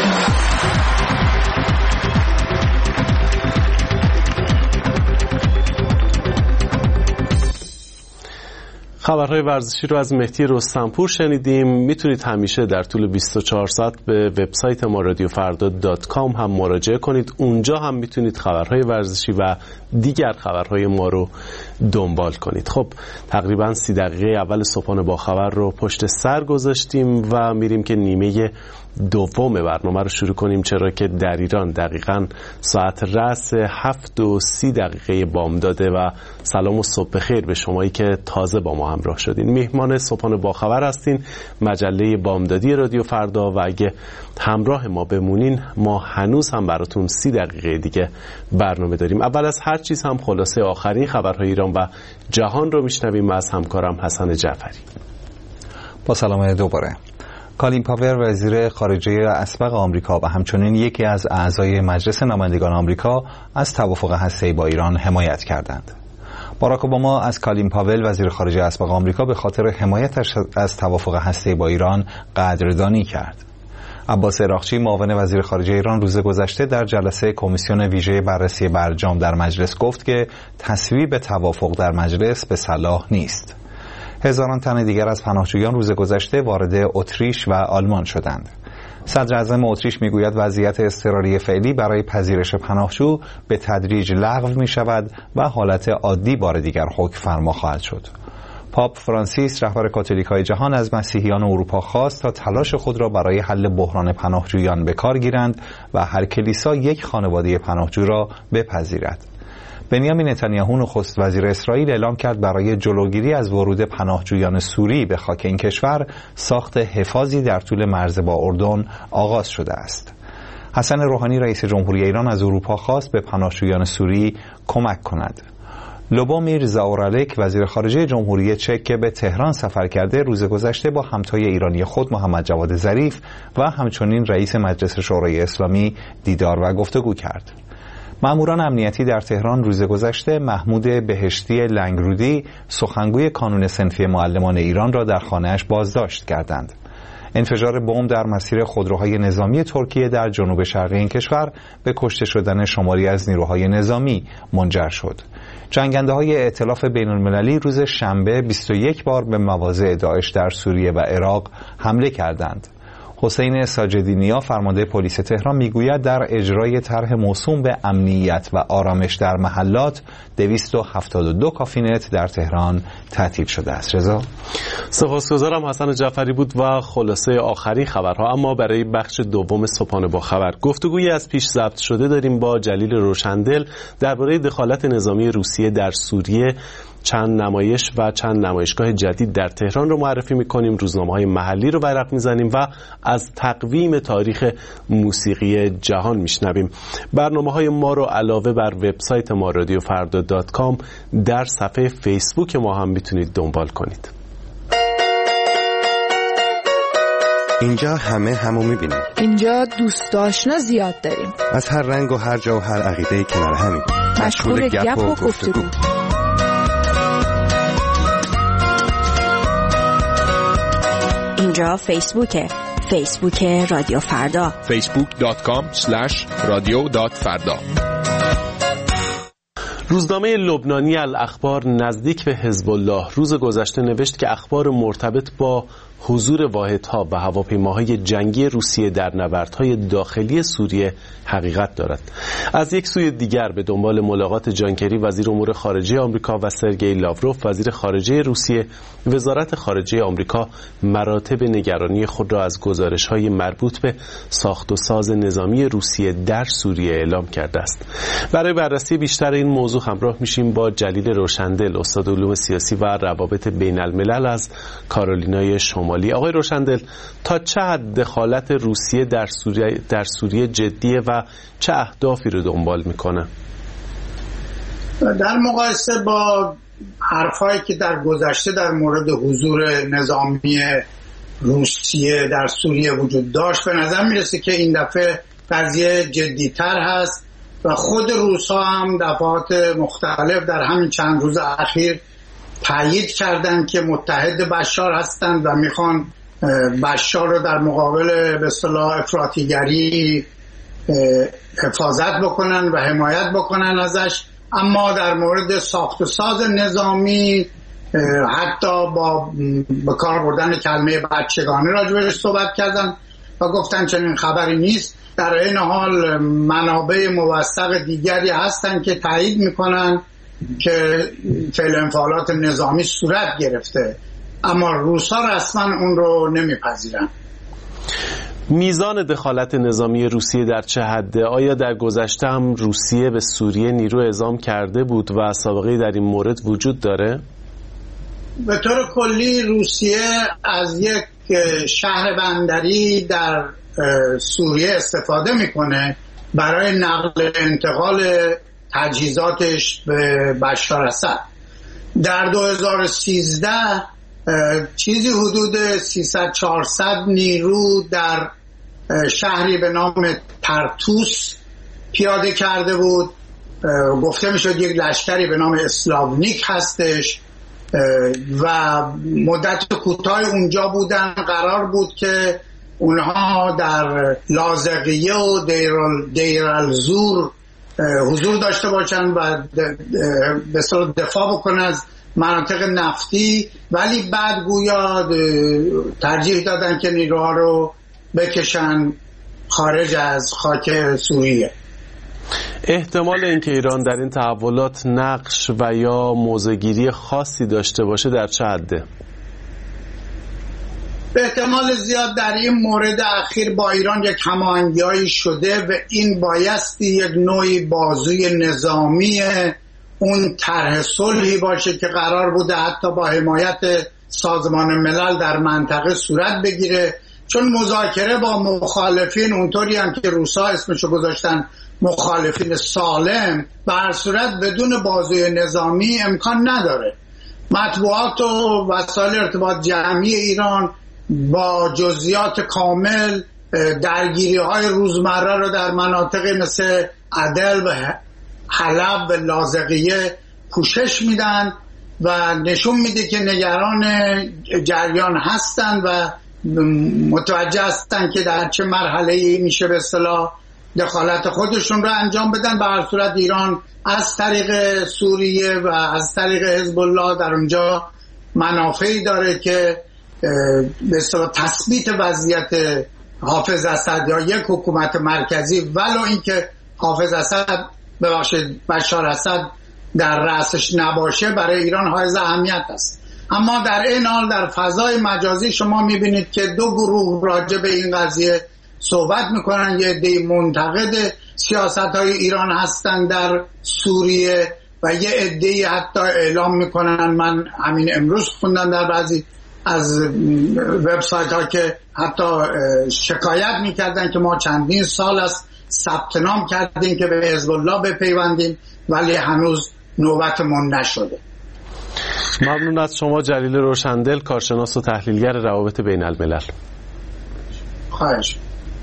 خبرهای ورزشی رو از مهدی رستمپور شنیدیم. میتونید همیشه در طول 24 ساعت به وبسایت ما radioffarda.com هم مراجعه کنید. اونجا هم میتونید خبرهای ورزشی و دیگر خبرهای ما رو دنبال کنید. خب تقریبا 30 دقیقه اول صبحانه با خبر رو پشت سر گذاشتیم و میریم که نیمه دوم برنامه رو شروع کنیم، چرا که در ایران دقیقاً ساعت رأس 7:30 بامداده و سلام و صبح بخیر به شمایی که تازه با ما همراه شدین. میهمان صبحانه با خبر هستین، مجله بامدادی رادیو فردا، و اگه همراه ما بمونین ما هنوز هم براتون 30 دقیقه دیگه برنامه داریم. اول از هر چیز هم خلاصه آخرین خبرهای ایران و جهان رو میشنویم از همکارم حسن جعفری. با سلام دوباره. کالین پاور وزیر خارجه اسبق آمریکا و همچنین یکی از اعضای مجلس نمایندگان آمریکا از توافق هسته‌ای با ایران حمایت کردند. باراک اوباما از کالین پاول وزیر خارجه اسبق آمریکا به خاطر حمایتش از توافق هسته‌ای با ایران قدردانی کرد. عباس عراقچی معاون وزیر خارجه ایران روز گذشته در جلسه کمیسیون ویژه بررسی برجام در مجلس گفت که تصویب توافق در مجلس به صلاح نیست. هزاران تن دیگر از پناهجویان روز گذشته وارد اتریش و آلمان شدند. صدر اعظم اتریش میگوید وضعیت اضطراری فعلی برای پذیرش پناهجو به تدریج لغو می شود و حالت عادی بار دیگر حکم فرما خواهد شد. پاپ فرانسیس رهبر کاتولیکای جهان از مسیحیان اروپا خواست تا تلاش خود را برای حل بحران پناهجویان به کار گیرند و هر کلیسا یک خانواده پناهجو را بپذیرد. بنیامین نتانیاهو نخست وزیر اسرائیل اعلام کرد برای جلوگیری از ورود پناهجویان سوری به خاک این کشور ساخت حفاظی در طول مرز با اردن آغاز شده است. حسن روحانی رئیس جمهوری ایران از اروپا خواست به پناهجویان سوری کمک کند. لوبومیر زاورالک وزیر خارجه جمهوری چک که به تهران سفر کرده روز گذشته با همتای ایرانی خود محمد جواد ظریف و همچنین رئیس مجلس شورای اسلامی دیدار و گفتگو کرد. ماموران امنیتی در تهران روز گذشته محمود بهشتی لنگرودی سخنگوی کانون صنفی معلمان ایران را در خانه‌اش بازداشت کردند. انفجار بمب در مسیر خودروهای نظامی ترکیه در جنوب شرقی این کشور به کشته شدن شماری از نیروهای نظامی منجر شد. جنگنده‌های ائتلاف بین‌المللی روز شنبه 21 بار به مواضع داعش در سوریه و عراق حمله کردند. حسین ساجدینیا فرمانده پلیس تهران میگوید در اجرای طرح موسوم به امنیت و آرامش در محلات 272 کافینت در تهران تعطیل شده است. رضا سپاسگزارم. حسن جعفری بود و خلاصه آخرین خبرها. اما برای بخش دوم صبحانه با خبر گفتگویی از پیش ضبط شده داریم با جلیل روشندل درباره دخالت نظامی روسیه در سوریه. چند نمایش و چند نمایشگاه جدید در تهران رو معرفی می‌کنیم، روزنامه‌های محلی رو ورق می‌زنیم و از تقویم تاریخ موسیقی جهان میشنویم. برنامه‌های ما رو علاوه بر وبسایت ما radioffarda.com در صفحه فیسبوک ما هم میتونید دنبال کنید. اینجا همو می‌بینیم. اینجا دوست آشنا زیاد داریم. از هر رنگ و هر جا و هر عقیده‌ای کنار همیم. مشغول گپ و گفتگو. اینجا فیسبوک رادیو فردا. facebook.com/radio.farda. روزنامه لبنانی الاخبار نزدیک به حزب الله روز گذشته نوشت که اخبار مرتبط با حضور واحدها و هواپیماهای جنگی روسیه در نبردهای داخلی سوریه حقیقت دارد. از یک سوی دیگر به دنبال ملاقات جان کری وزیر امور خارجه آمریکا و سرگئی لاوروف وزیر خارجه روسیه، وزارت خارجه آمریکا مراتب نگرانی خود را از گزارش‌های مربوط به ساخت و ساز نظامی روسیه در سوریه اعلام کرده است. برای بررسی بیشتر این موضوع همراه میشیم با جلیل روشندل، استاد علوم سیاسی و روابط بین الملل از کارولینای شمالی. آقای روشندل، تا چه حد دخالت روسیه در سوریه جدیه و چه اهدافی رو دنبال میکنه؟ در مقایسه با حرفایی که در گذشته در مورد حضور نظامی روسیه در سوریه وجود داشت، به نظر میرسه که این دفعه قضیه جدی‌تر هست و خود روس‌ها هم دفعات مختلف در همین چند روز اخیر تایید کردن که متحد بشار هستند و میخوان بشار رو در مقابل به اصطلاح افراطیگری حفاظت بکنن و حمایت بکنن ازش. اما در مورد ساخت و ساز نظامی حتی با به کار بردن کلمه بچگانه راجبش صحبت کردن و گفتن چنین خبری نیست. در این حال منابع موثق دیگری هستن که تایید میکنن که فعل انفعالات نظامی صورت گرفته، اما روسا رسما اون رو نمیپذیرن. میزان دخالت نظامی روسیه در چه حده؟ آیا در گذشته هم روسیه به سوریه نیرو اعزام کرده بود و سابقه در این مورد وجود داره؟ به طور کلی روسیه از یک شهر بندری در سوریه استفاده میکنه برای نقل انتقال تجهیزاتش به بشار اسد. در 2013 چیزی حدود 300-400 نیرو در شهری به نام ترتوس پیاده کرده بود. گفته میشد یک لشکری به نام اسلاونیک داشتش و مدت کوتاه اونجا بودن. قرار بود که اونها در لاذقیه و دیر الزور حضور داشته باشن و به اصطلاح دفاع بکنن از مناطق نفتی، ولی بعد گویا ترجیح دادن که نیروها رو بکشن خارج از خاک سوریه. احتمال اینکه ایران در این تحولات نقش و یا موضع‌گیری خاصی داشته باشه در چه حده؟ به احتمال زیاد در این مورد اخیر با ایران یک هماهنگی‌هایی شده و این بایستی یک نوعی بازوی نظامی اون طرح صلحی باشه که قرار بوده حتی با حمایت سازمان ملل در منطقه صورت بگیره، چون مذاکره با مخالفین اونطوری هم که روسا اسمشو گذاشتن مخالفین سالم، به هر صورت بدون بازوی نظامی امکان نداره. مطبوعات و وسایل ارتباط جمعی ایران با جزئیات کامل درگیری های روزمره رو در مناطق مثل عدل و حلب و لاذقیه پوشش میدن و نشون میده که نگران جریان هستن و متوجه هستن که در چه مرحله‌ای میشه به اصطلاح دخالت خودشون رو انجام بدن. به هر صورت ایران از طریق سوریه و از طریق حزب الله در اونجا منافعی داره که به اصطلاح تثبیت وضعیت حافظ اسد یا یک حکومت مرکزی، ولو اینکه حافظ اسد بشار اسد در رأسش نباشه، برای ایران حائز اهمیت است. اما در این حال در فضای مجازی شما میبینید که دو گروه راجع به این قضیه صحبت میکنن. یه عده منتقد سیاست‌های ایران هستن در سوریه و یه عده حتی اعلام میکنن، من همین امروز خوندم در بعضی از وبسایت ها که حتی شکایت میکردن که ما چندین سال است ثبت نام کردیم که به حزب الله بپیوندیم ولی هنوز نوبتمون نشده. ممنون از شما جلیل روشندل، کارشناس و تحلیلگر روابط بین الملل. خواهش.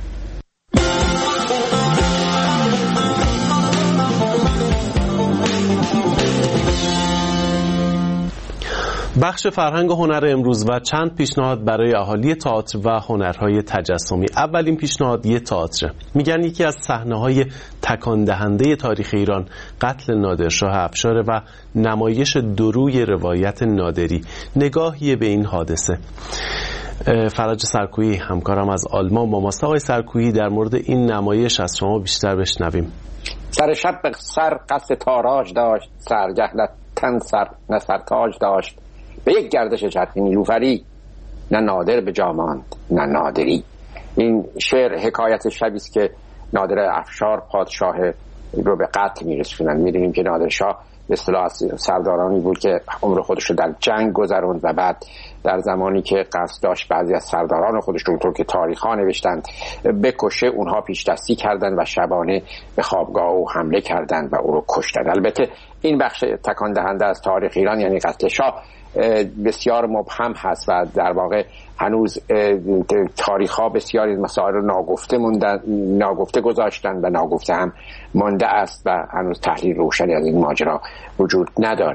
بخش فرهنگ و هنر امروز و چند پیشنهاد برای اهالی تئاتر و هنرهای تجسمی. اولین پیشنهاد یه تئاتر. میگن یکی از صحنه‌های تکان دهنده تاریخ ایران قتل نادرشاه افشار و نمایش دروی روایت نادری. نگاهی به این حادثه. فرج سرکویی همکارم از آلمان با ماست. آقای سرکویی، در مورد این نمایش از شما بیشتر بشنویم. سر شب به سر قصد تاراج داشت، سرگه تن سر نه سرتاج داشت، به یک گردش جهت نیلوفری، نه نادر به جا ماند نه نادری. این شعر حکایت شبی است که نادر افشار پادشاه رو به قتل میرسونن. میدونیم که نادرشاه به اصطلاح سردارانی بود که عمر خودش رو در جنگ گذروند و بعد در زمانی که قصد داشت بعضی از سرداران خودش رو اونطور که تاریخ‌ها نوشتند بکشه، اونها پیش دستی کردند و شبانه به خوابگاه او حمله کردند و او رو کشتند. البته این بخش تکان دهنده از تاریخ ایران یعنی قتل شاه بسیار مبهم هست و در واقع هنوز تاریخ‌ها بسیاری مسائل ناگفته گذاشتن و ناگفته هم مانده است و هنوز تحلیل روشنی از این ماجرا وجود نداره.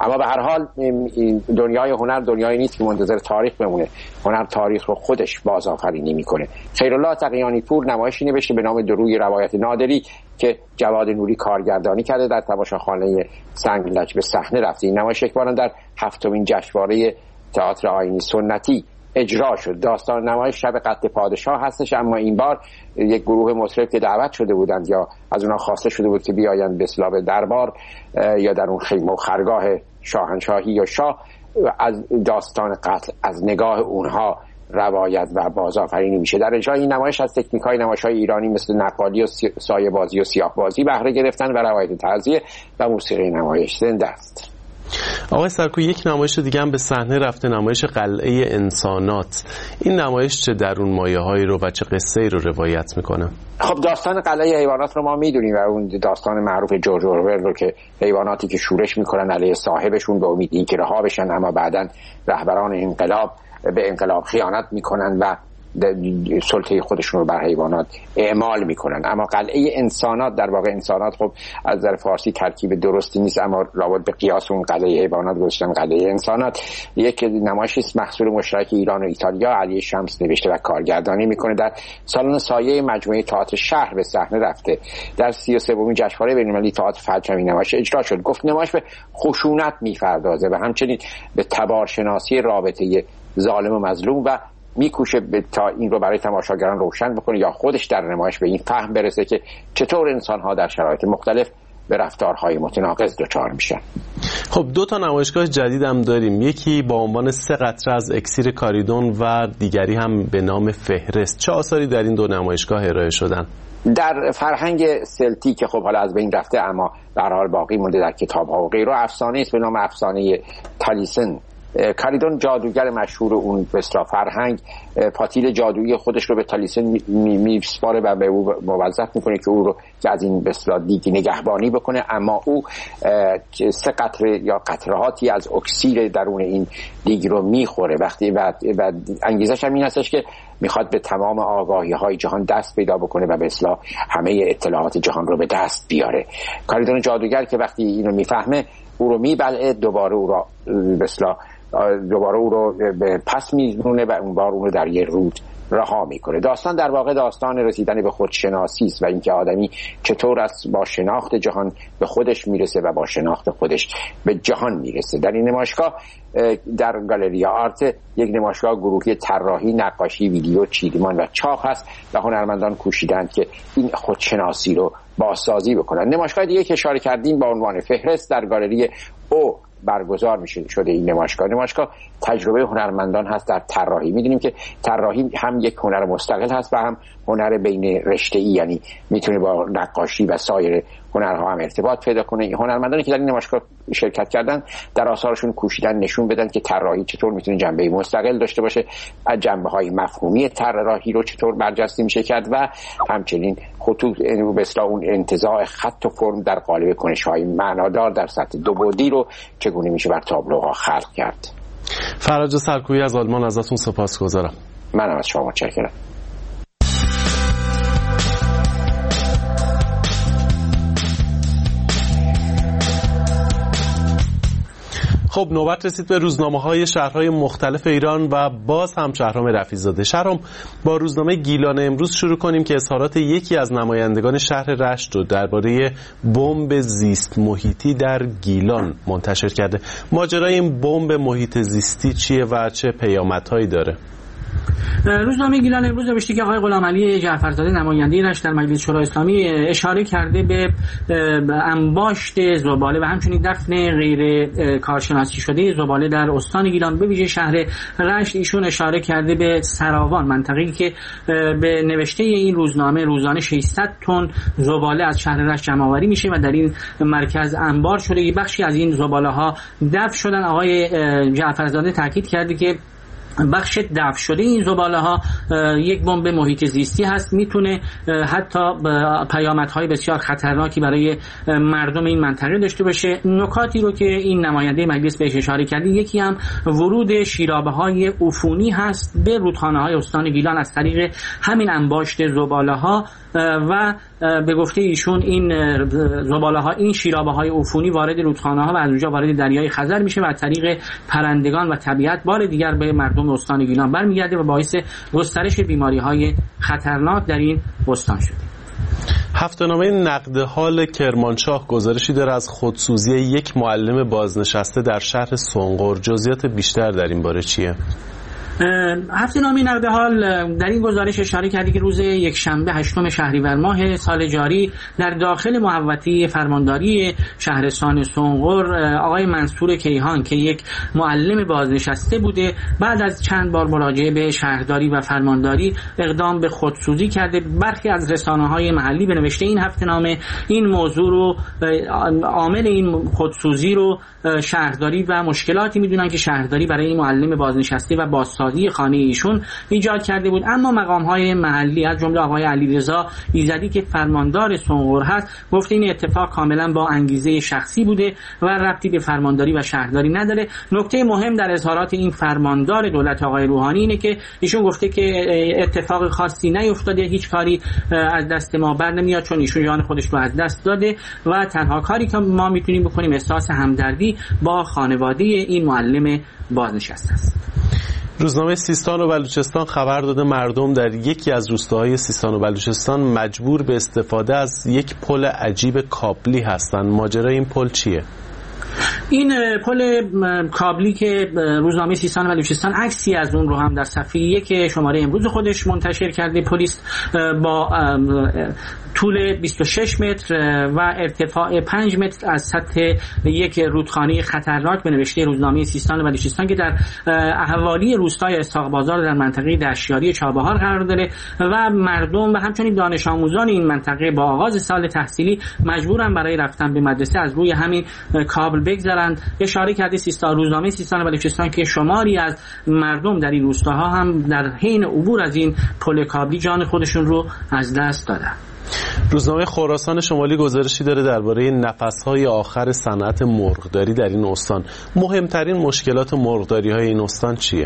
اما به هر حال دنیای هنر دنیایی نیست که منتظر تاریخ بمونه. هنر تاریخ رو خودش بازآفرینی میکنه. خیرالله تقیانی پور نمایشی نوشته به نام دروی روایت نادری که جواد نوری کارگردانی کرده، در تماشاخانه سنگلج به صحنه رفته. این نمایش یکبارن در 7مین جشنواره تئاتر آیینی سنتی اجرا شد. داستان نمایش شب قتل پادشاه هستش، اما این بار یک گروه مطرب که دعوت شده بودند یا از اونها خواسته شده بود که بیایند به اصطلاح دربار یا در اون خیمه و خرگاه شاهنشاهی یا شاه، از داستان قتل از نگاه اونها روایت و بازآفرینی میشه. در اجرای این نمایش از تکنیک‌های نمایش‌های ایرانی مثل نقالی و سایه بازی و سیاه بازی بهره گرفتن و روایت تعزیه و موسیقی نمایش زنده است. آقای سرکوی، یک نمایش دیگه هم به صحنه رفته، نمایش قلعه انسانات. این نمایش چه درون مایه‌هایی رو و چه قصه‌ای رو روایت میکنه؟ خب داستان قلعه حیوانات رو ما میدونیم و اون داستان معروف جورج اورول رو که حیواناتی که شورش میکنن علیه صاحبشون به امید اینکه رها بشن، اما بعداً رهبران انقلاب به انقلاب خیانت میکنن و سلطه خودشون رو بر حیوانات اعمال میکنن. اما قلعه انسانات در واقع انسانات خب از نظر فارسی ترکیب درستی نیست، اما لابد به قیاس اون قلعه حیوانات گذاشتن قلعه انسانات. یک نمایشی است محصول مشترک ایران و ایتالیا، علی شمس نوشته و کارگردانی میکنه. در سالن سایه مجموعه تئاتر شهر به صحنه رفته. در 33مین جشنواره بین‌المللی تئاتر فجر این نمایش اجرا شد. گفت نمایش به خشونت میپردازه و همچنین به تبارشناسی رابطه ظالم و مظلوم و میکوشه تا این رو برای تماشاگران روشن بکنه یا خودش در نمایش به این فهم برسه که چطور انسان‌ها در شرایط مختلف به رفتارهای متناقض دچار میشن. خب 2 نمایشگاه جدید هم داریم، یکی با عنوان 3 قطره از اکسیر کاریدون و دیگری هم به نام فهرست. چه آثاری در این 2 نمایشگاه ارائه شدن؟ در فرهنگ سلتی که خب حالا از بین رفته اما به هر حال باقی مونده در کتاب‌ها و غیره، افسانه است به نام افسانه تالیسن. کاریدون جادوگر مشهور اون بسرا فرهنگ پاتیل جادویی خودش رو به تالیسن میسپاره و به او موظف میکنه که او رو از این بسرا دیگ نگهبانی بکنه، اما او 3 قطره یا قطرهاتی از اکسیر درون این دیگ رو میخوره وقتی و انگیزش هم این هستش که میخواد به تمام آگاهی های جهان دست پیدا بکنه و به اصطلاح همه اطلاعات جهان رو به دست بیاره. کاریدون جادوگر که وقتی اینو میفهمه او رو میبلعه، دوباره او رو به پس میزنونه و اون بار اون رو در یه رود رها میکنه. داستان در واقع داستان رسیدن به خودشناسی است و اینکه آدمی چطور از با شناخت جهان به خودش میرسه و با شناخت خودش به جهان میرسه. در این نمایشگاه در گالری آرت یک نمایشگاه گروهی طراحی، نقاشی، ویدیو، چیدمان و چاپ هست و هنرمندان کوشیدند که این خودشناسی رو بازسازی بکنن. نمایشگاه دیگه که اشاره کردیم با عنوان فهرست در گالری او برگزار میشه شده. این نمایشگاه تجربه هنرمندان هست در طراحی. میدونیم که طراحی هم یک هنر مستقل هست و هم هنر بین رشته‌ای، یعنی میتونه با نقاشی و سایر هنرها هم ارتباط پیدا کنه. هنرمندانی که در این نمایشگاه شرکت کردن در آثارشون کوشیدن نشون بدن که طراحی چطور میتونه جنبه مستقل داشته باشه، از جنبه‌های مفهومی طراحی رو چطور برجسته میشه کرد و همچنین خطوط به اصطلاح اون انتزاع خط و فرم در قالب کنش‌های معنادار در سطح 2 بعدی رو چگونه میشه بر تابلوها خلق کرد. فرج سرکویی از آلمان ازتون سپاسگزارم. منم از شما متشکرم. خب نوبت رسید به روزنامه‌های شهرهای مختلف ایران و باز هم شهرام رفیع‌زاده. شهرام، با روزنامه گیلان امروز شروع کنیم که اظهارات یکی از نمایندگان شهر رشت رو درباره بمب زیست محیطی در گیلان منتشر کرده. ماجرای این بمب محیط زیستی چیه و چه پیامدهایی داره؟ روزنامه گیلان امروز نوشته که آقای غلامعلی جعفرزاده نماینده رشت در مجلس شورای اسلامی اشاره کرده به انباشت زباله و همچنین دفن غیر کارشناسی شده زباله در استان گیلان به ویژه شهر رشت. ایشون اشاره کرده به سراوان، منطقه‌ای که به نوشته این روزنامه روزانه 600 تن زباله از شهر رشت جمع‌آوری میشه و در این مرکز انبار شده. بخشی از این زباله‌ها دفن شدن. آقای جعفرزاده تاکید کرده که بخش دفع شده این زباله ها یک بمب محیط زیستی هست، میتونه حتی پیامدهای بسیار خطرناکی برای مردم این منطقه داشته باشه. نکاتی رو که این نماینده مجلس بهش اشاره کرده، یکی هم ورود شیرابه های عفونی هست به رودخانه های استان گیلان از طریق همین انباشت زباله ها و به گفته ایشون این زباله ها، این شیرابه های عفونی وارد رودخانه ها و از اونجا وارد دریای خزر میشه و از طریق پرندگان و طبیعت بار دیگر به مردم استان گیلان برمیگرده و باعث گسترش بیماری های خطرناک در این استان شده. هفته‌نامه نقد حال کرمانشاه گزارشی داره از خودسوزی یک معلم بازنشسته در شهر سنقر. جزئیات بیشتر در این باره چیه؟ هفته‌نامه نقد حال در این گزارش اشاره کرده که روز یکشنبه 8 شهریور ماه سال جاری در داخل محوطه فرمانداری شهرستان سنقر آقای منصور کیهان که یک معلم بازنشسته بوده، بعد از چند بار مراجعه به شهرداری و فرمانداری اقدام به خودسوزی کرده. برخی از رسانه‌های محلی به نوشته این هفته‌نامه این موضوع رو، عامل این خودسوزی رو شهرداری و مشکلاتی میدونن که شهرداری برای این معلم بازنشسته و بازسازی خانه ایشون ایجاد کرده بود. اما مقام‌های محلی از جمله آقای علیرضا ایزدی که فرماندار سنقر هست گفته این اتفاق کاملا با انگیزه شخصی بوده و ربطی به فرمانداری و شهرداری نداره. نکته مهم در اظهارات این فرماندار دولت آقای روحانی اینه که ایشون گفته که اتفاق خاصی نیفتاده، هیچ کاری از دست ما بر نمیاد چون ایشون جان خودش رو از دست داده و تنها کاری که ما میتونیم بکنیم احساس همدردی با خانواده این معلم بازنشسته است. روزنامه سیستان و بلوچستان خبر داده مردم در یکی از روستاهای سیستان و بلوچستان مجبور به استفاده از یک پل عجیب کابلی هستند. ماجرای این پل چیه؟ این پل کابلی که روزنامه سیستان و بلوچستان عکسی از اون رو هم در صفحه 1 شماره امروز خودش منتشر کرده، پلیس با طول 26 متر و ارتفاع 5 متر از سطح یک رودخانه خطرناک به نوشته روزنامه سیستان و بلوچستان که در احوالی روستای اسحاق بازار در منطقه دشیاری چابهار قرار داره و مردم و همچنین دانش آموزان این منطقه با آغاز سال تحصیلی مجبورن برای رفتن به مدرسه از روی همین کابل بگذرند. اشاره کرده روزنامه سیستان و بلوچستان که شماری از مردم در این روستاها هم در حین عبور از این پل کابلی جان خودشون رو از دست دادن. روزنامه خراسان شمالی گزارشی داره درباره نفس‌های آخر صنعت مرغداری در این استان. مهمترین مشکلات مرغداری‌های این استان چیه؟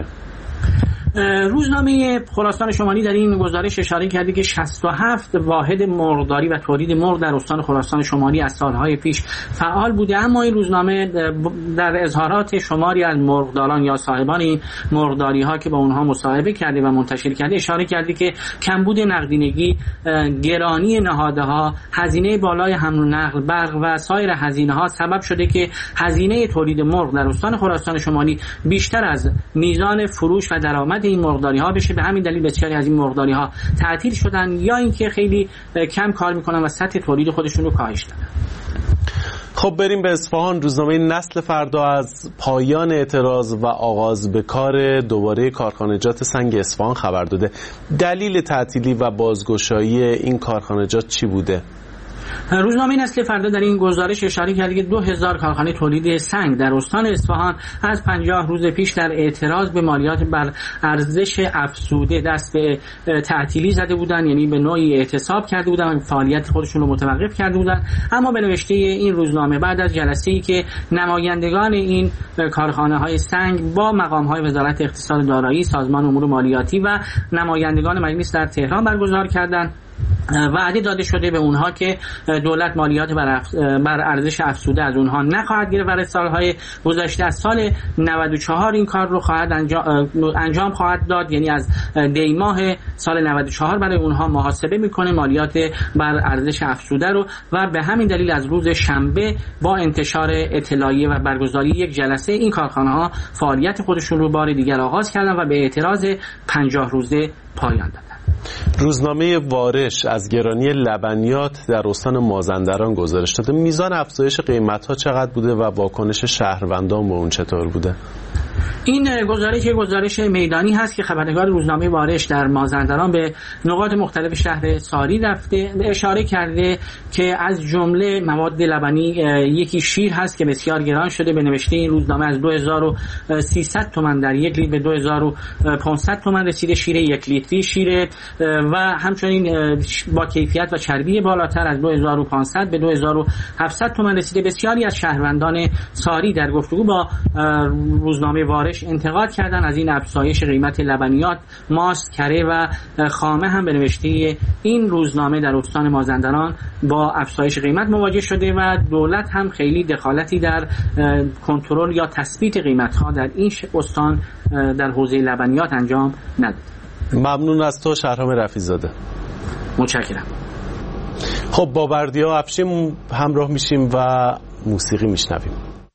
روزنامه خراسان شمالی در این گزارش اشاره کرده که 67 واحد مرغداری و تولید مرغ در استان خراسان شمالی از سالهای پیش فعال بوده، اما این روزنامه در اظهارات شماری از مرغداران یا صاحبان این مرغداری ها که با اونها مصاحبه کرده و منتشر کرده اشاره کرده که کمبود نقدینگی، گرانی نهادها، هزینه بالای حمل و نقل، برق و سایر هزینه ها سبب شده که هزینه تولید مرغ در استان خراسان شمالی بیشتر از میزان فروش و درآمد این مرغداری ها بشه. به همین دلیل بسیاری از این مرغداری ها تعطیل شدن یا اینکه خیلی کم کار میکنن و سطح تولید خودشون رو کاهش دادن. خب بریم به اصفهان. روزنامه نسل فردا از پایان اعتراض و آغاز به کار دوباره کارخانجات سنگ اصفهان خبر داده. دلیل تعطیلی و بازگشایی این کارخانجات چی بوده؟ روزنامه نسل فردا در این گزارش اشاره کرده که 2000 کارخانه تولید سنگ در استان اصفهان از 50 روز پیش در اعتراض به مالیات بر ارزش افزوده دست به تعطیلی زده بودند، یعنی به نوعی اعتصاب کرده بودند، فعالیت خودشون رو متوقف کرده بودند. اما به نوشته این روزنامه بعد از جلسه‌ای که نمایندگان این کارخانه های سنگ با مقام های وزارت اقتصاد دارایی، سازمان امور مالیاتی و نمایندگان مجلس در تهران برگزار کردند، وعده داده شده به اونها که دولت مالیات بر ارزش افزوده از اونها نخواهد گرفت. برای سالهای گذشته از سال 94 این کار رو خواهد انجام خواهد داد، یعنی از دی ماه سال 94 برای اونها محاسبه میکنه مالیات بر ارزش افزوده رو و به همین دلیل از روز شنبه با انتشار اطلاعیه و برگزاری یک جلسه این کارخانه ها فعالیت خودشون رو بار دیگر آغاز کردن و به اعتراض 50 روزه پایان دادن. روزنامه وارش از گرانی لبنیات در استان مازندران گزارش داده. میزان افزایش قیمت‌ها چقدر بوده و واکنش شهروندان به اون چطور بوده؟ این گزارش میدانی هست که خبرنگار روزنامه وارش در مازندران به نقاط مختلف شهر ساری رفته، اشاره کرده که از جمله مواد لبنی یکی شیر هست که بسیار گران شده. به نوشته این روزنامه از 2300 تومان در یک لیتر به 2500 تومان رسیده شیر یک لیتری شیر و همچنین با کیفیت و چربی بالاتر از 2500 به 2700 تومان رسیده. بسیاری از شهروندان ساری در گفتگو با روزنامه وارش انتقاد کردن از این افزایش قیمت لبنیات، ماست، کره و خامه. هم به نوشته این روزنامه در استان مازندران با افزایش قیمت مواجه شده و دولت هم خیلی دخالتی در کنترل یا تثبیت قیمت‌ها در این استان در حوزه لبنیات انجام نداد. ممنون از تو شهرام رفیع‌زاده. متشکرم. خب با بردیا افشین همراه میشیم و موسیقی میشنویم.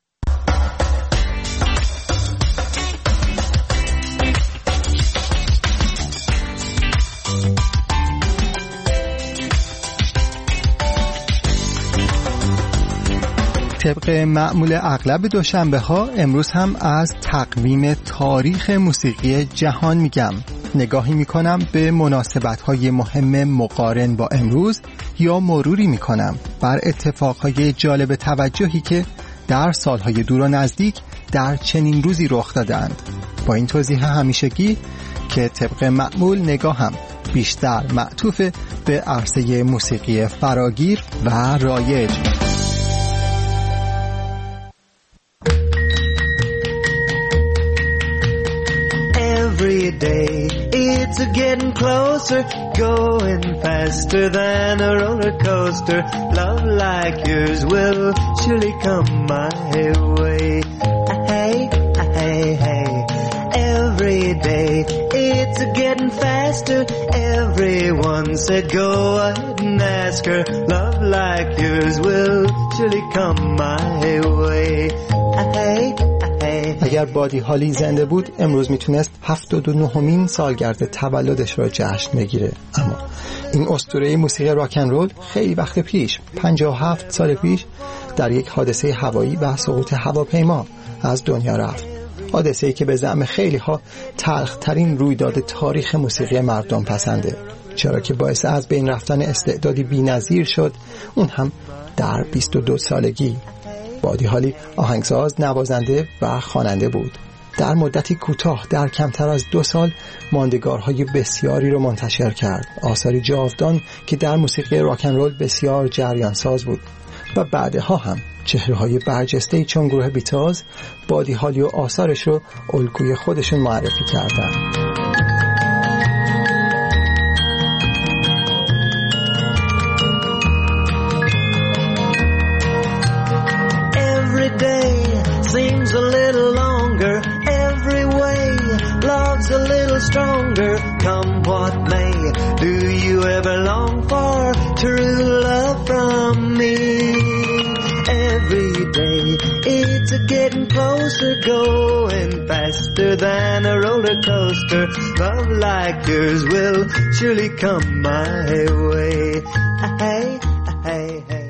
طبق معمول اغلب دوشنبه ها امروز هم از تقویم تاریخ موسیقی جهان میگم. نگاهی میکنم به مناسبت های مهم مقارن با امروز یا مروری میکنم بر اتفاقهای جالب توجهی که در سالهای دور و نزدیک در چنین روزی رخ دادند. با این توضیح همیشگی که طبق معمول نگاهم بیشتر معطوف به عرصه موسیقی فراگیر و رایج. Every day it's getting closer, going faster than a roller coaster. Love like yours will surely come my way. Hey, hey, hey. Every day it's getting faster. Everyone said go ahead and ask her. Love like yours will surely come my way. Hey. اگر بادی هالی زنده بود امروز میتونست 79مین سالگرد تولدش را جشن بگیره، اما این اسطوره موسیقی راکن رول خیلی وقت پیش 57 سال پیش در یک حادثه هوایی و سقوط هواپیما از دنیا رفت. حادثه‌ای که به زعم خیلی ها تلخ‌ترین رویداد تاریخ موسیقی مردم پسنده، چرا که باعث از بین رفتن استعدادی بی‌نظیر شد، اون هم در 22 سالگی. بادی هالی آهنگساز، نوازنده و خواننده بود. در مدتی کوتاه در کمتر از 2 سال ماندگارهای بسیاری رو منتشر کرد، آثاری جاودان که در موسیقی راکن رول بسیار جریان ساز بود و بعدها هم چهره‌های برجسته‌ای چون گروه بیتلز بادی هالی و آثارش رو الگوی خودشون معرفی کردند. Seems a little longer every way. Love's a little stronger, come what may. Do you ever long for true love from me? Every day it's getting closer, going faster than a roller coaster. Love like yours will surely come my way. Hey, hey, hey.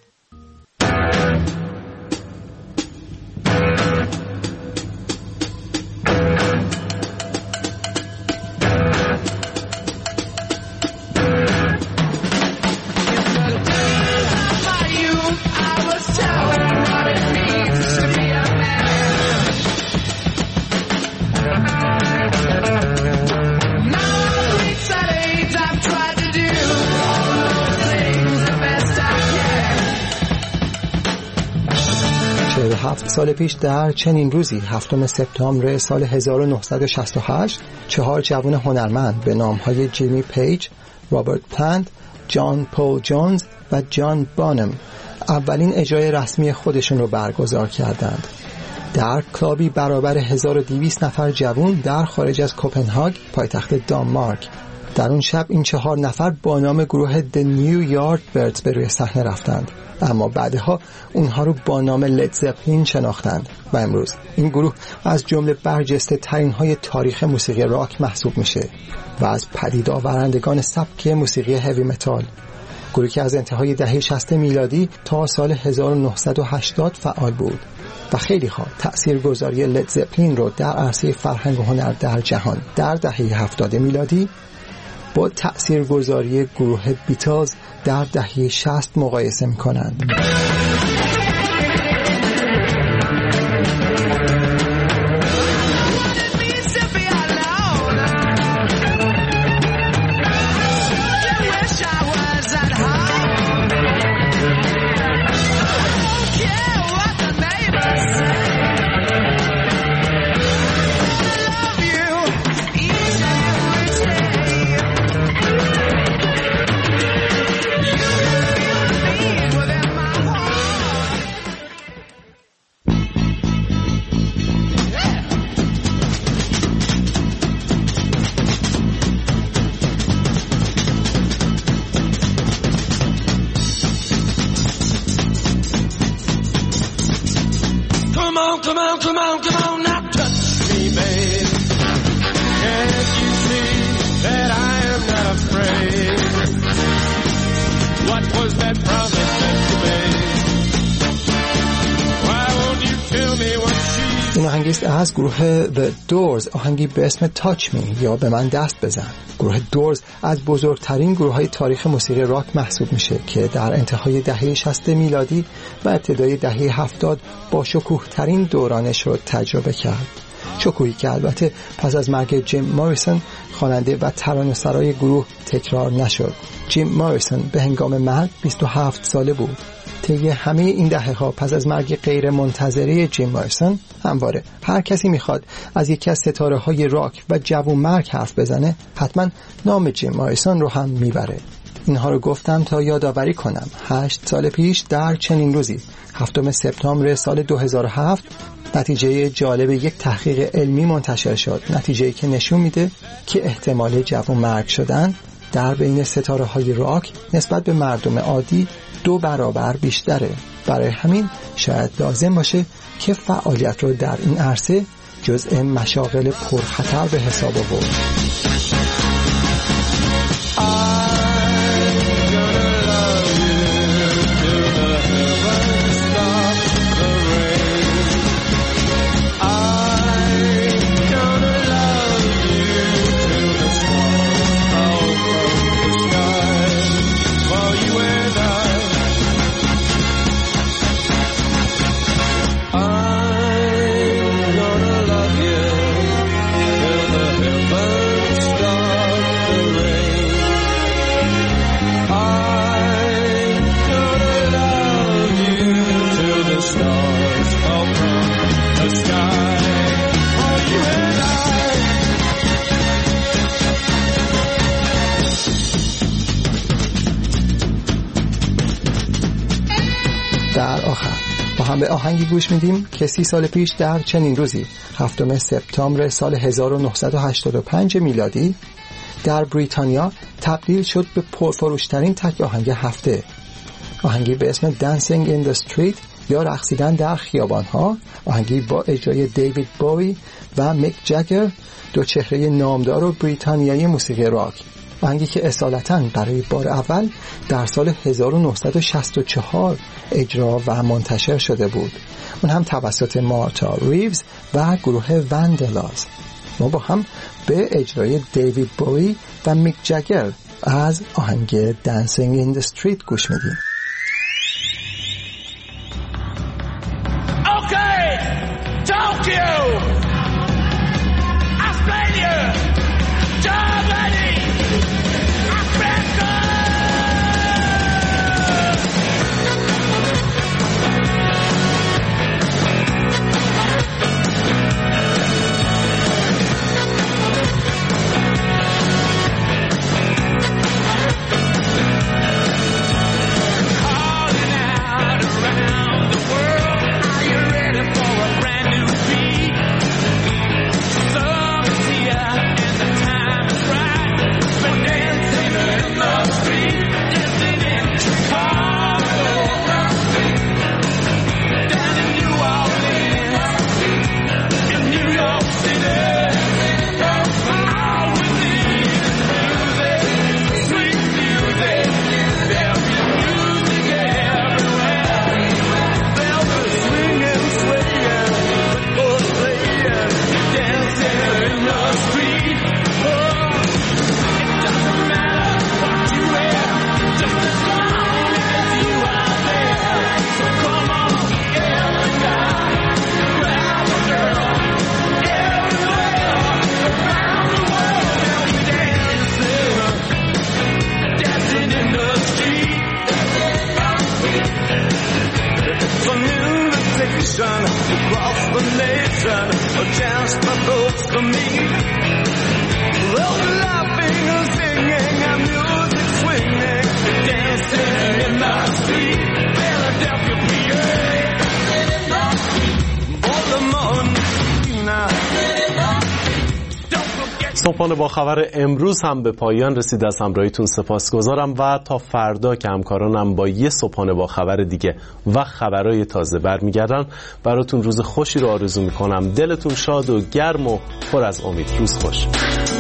سال پیش در چنین روزی 7 سپتامبر سال 1968 4 جوان هنرمند به نامهای جیمی پیج، رابرت پلانت، جان پول جونز و جان بانم اولین اجرای رسمی خودشون رو برگزار کردند. در کلابی برابر 1200 نفر جوان در خارج از کوپنهاگ، پایتخت دانمارک. در اون شب این 4 نفر با نام گروه The New Yardbirds به روی صحنه رفتند، اما بعدها اونها رو با نام لید زپلین شناختند و امروز این گروه از جمله برجسته ترین های تاریخ موسیقی راک محسوب میشه و از پدید آورندگان سبک موسیقی هیوی متال. گروهی که از انتهای دهه 60 میلادی تا سال 1980 فعال بود و خیلی ها تأثیرگذاری لید زپلین رو در عرصه فرهنگ و هنر در جهان در دهه 70 میلادی با تأثیرگذاری گروه بیتلز در دهه 60 مقایسه می‌کنند. Come on, now touch me, babe. Can't you see that I am not afraid? What was that promise that you made? Why won't you tell me what she... این آهنگی است از گروه The Doors، آهنگی به اسم Touch Me یا به من دست بزن. گروه دورز از بزرگترین گروه‌های تاریخ موسیقی راک محسوب میشه که در انتهای دهه 60 میلادی و ابتدای دهه 70 با شکوه‌ترین دورانش رو تجربه کرد. شکوهی که البته پس از مرگ جیم موریسون خواننده و ترانه‌سرای گروه تکرار نشد. جیم موریسون به هنگام مرگ 27 ساله بود. طی همه این دهه‌ها پس از مرگ غیر منتظره جیم موریسون همواره هر کسی میخواد از یکی از ستاره‌های راک و جوانمرگ حرف بزنه حتما نام جیم موریسون رو هم میبره. اینها رو گفتم تا یادآوری کنم 8 سال پیش در چنین روزی 7 سپتامبر سال 2007 نتیجه جالب یک تحقیق علمی منتشر شد، نتیجه‌ای که نشون میده که احتمال جوانمرگ شدن در بین ستاره‌های راک نسبت به مردم عادی 2 برابر بیشتره. برای همین شاید لازم باشه که فعالیت رو در این عرصه جزء مشاغل پرخطر به حساب آورد. در آخر با هم به آهنگی گوش میدیم که 30 سال پیش در چنین روزی 7 سپتامبر سال 1985 میلادی در بریتانیا تبدیل شد به پرفروشترین تک آهنگ هفته. آهنگی به اسم Dancing in the Street یا رقصیدن در خیابان‌ها، آهنگی با اجرای دیوید بوی و میک جگر، دو چهره نامدار و بریتانیایی موسیقی راک. آهنگی که اصالتاً برای بار اول در سال 1964 اجرا و منتشر شده بود، اون هم توسط مارتا ریوز و گروه وندلاز. ما با هم به اجرای دیوید بوی و میک جگر از آهنگ Dancing in the Street گوش میدیم. Okay, Tokyo, Australia, Germany, Africa. صبحانه با خبر امروز هم به پایان رسید. از همراهیتون سپاسگزارم و تا فردا که همکارانم با یه صبحانه با خبر دیگه و خبرای تازه برمیگردن براتون روز خوشی رو آرزو میکنم. دلتون شاد و گرم و پر از امید. روز خوش.